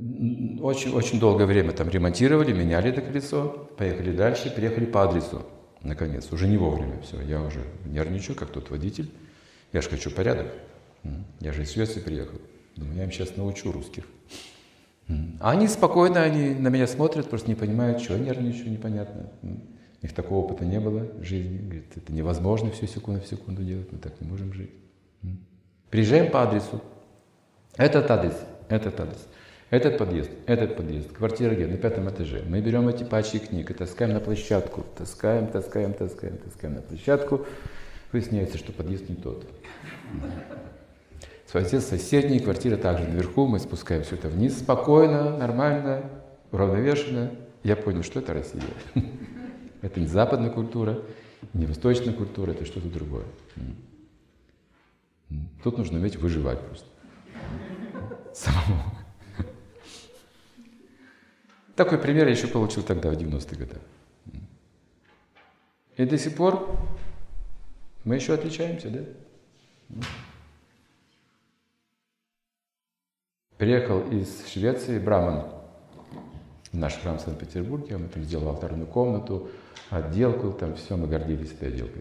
Очень долгое время там ремонтировали, меняли это колесо, поехали дальше, приехали по адресу. наконец, уже не вовремя, все, я уже нервничаю, как тот водитель, я же хочу порядок, я же из Швеции приехал, думаю, я им сейчас научу русских. А они спокойно, они на меня смотрят, просто не понимают, что я нервничаю, непонятно. У них такого опыта не было в жизни. Говорит, это невозможно все секунду в секунду делать, мы так не можем жить. Приезжаем по адресу. Этот адрес, этот подъезд, квартира где? На 5-м этаже. Мы берем эти пачки книг и таскаем на площадку. Таскаем на площадку. Выясняется, что подъезд не тот. Соседняя квартира также наверху. Мы спускаем все это вниз спокойно, нормально, уравновешенно. Я понял, что это Россия. Это не западная культура, не восточная культура, это что-то другое. Тут нужно уметь выживать просто. Самому. Такой пример я еще получил тогда, в 90-х годах. И до сих пор мы еще отличаемся, да? Приехал из Швеции браман в наш храм в Санкт-Петербурге, он там сделал алтарную комнату, отделку, там все, мы гордились этой отделкой.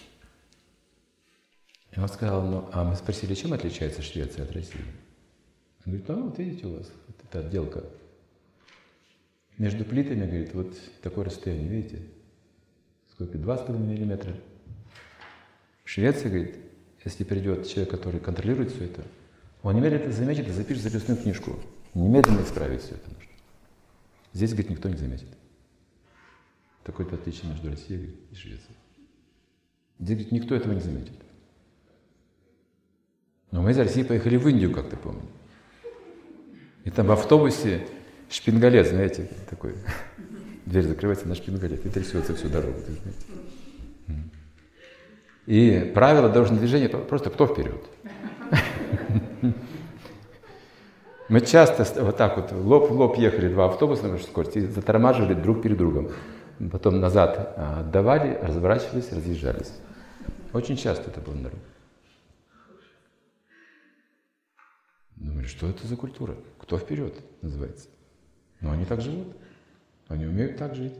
И он сказал, ну, а мы спросили, чем отличается Швеция от России? Он говорит, вот видите у вас, вот эта отделка. Между плитами, говорит, вот такое расстояние, видите? Сколько? 2,5 миллиметра. В Швеции, говорит, если придет человек, который контролирует все это, он немедленно это заметит и запишет записную книжку. Немедленно исправить все это нужно. Здесь, говорит, никто не заметит. Такое-то отличие между Россией и Швецией. Здесь, говорит, никто этого не заметит. Но мы из России поехали в Индию, как ты помнишь. И там в автобусе шпингалет, знаете, такой. Дверь закрывается на шпингалет и трясется всю дорогу. И правило дорожного движения просто кто вперед. Мы часто вот так вот лоб в лоб ехали два автобуса на большой скорости и затормаживали друг перед другом. Потом назад отдавали, разворачивались, разъезжались. Очень часто это было на дороге. Думали, что это за культура? Кто вперед, называется. Но они так живут. Они умеют так жить.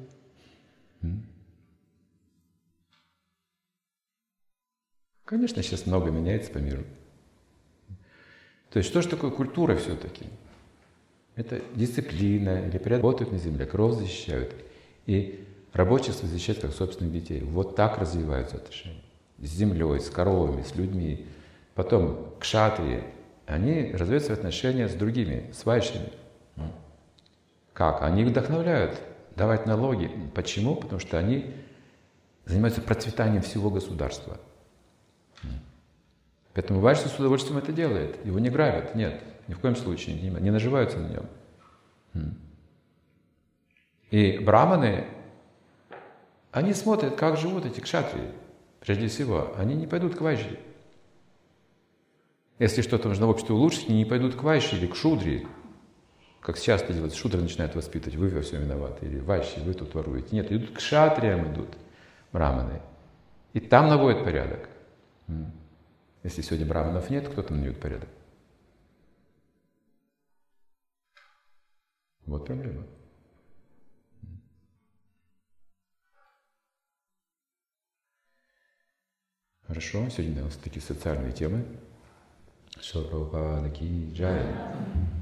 Конечно, сейчас много меняется по миру. То есть, что же такое культура все-таки? Это дисциплина, или работают на земле, кров защищают. И рабочество защищает как собственных детей. Вот так развиваются отношения. С землей, с коровами, с людьми. Потом кшатрии. Они развиваются в отношения с другими, с вайшями. Как? Они их вдохновляют давать налоги. Почему? Потому что они занимаются процветанием всего государства. Поэтому вайши с удовольствием это делает. Его не грабят. Нет, ни в коем случае. Не наживаются на нем. И браманы, они смотрят, как живут эти кшатрии. Прежде всего, они не пойдут к вайши. Если что-то нужно в обществе улучшить, они не пойдут к вайши или к шудре. Как сейчас это делают, шудры начинают воспитывать, вы во всем виноваты, или вайши, вы тут воруете. Нет, идут к кшатриям, идут браманы. И там наводят порядок. Если сегодня браманов нет, кто там наведет порядок? Вот проблема. Хорошо, сегодня у нас такие социальные темы. Шила Прабхупада ки джай.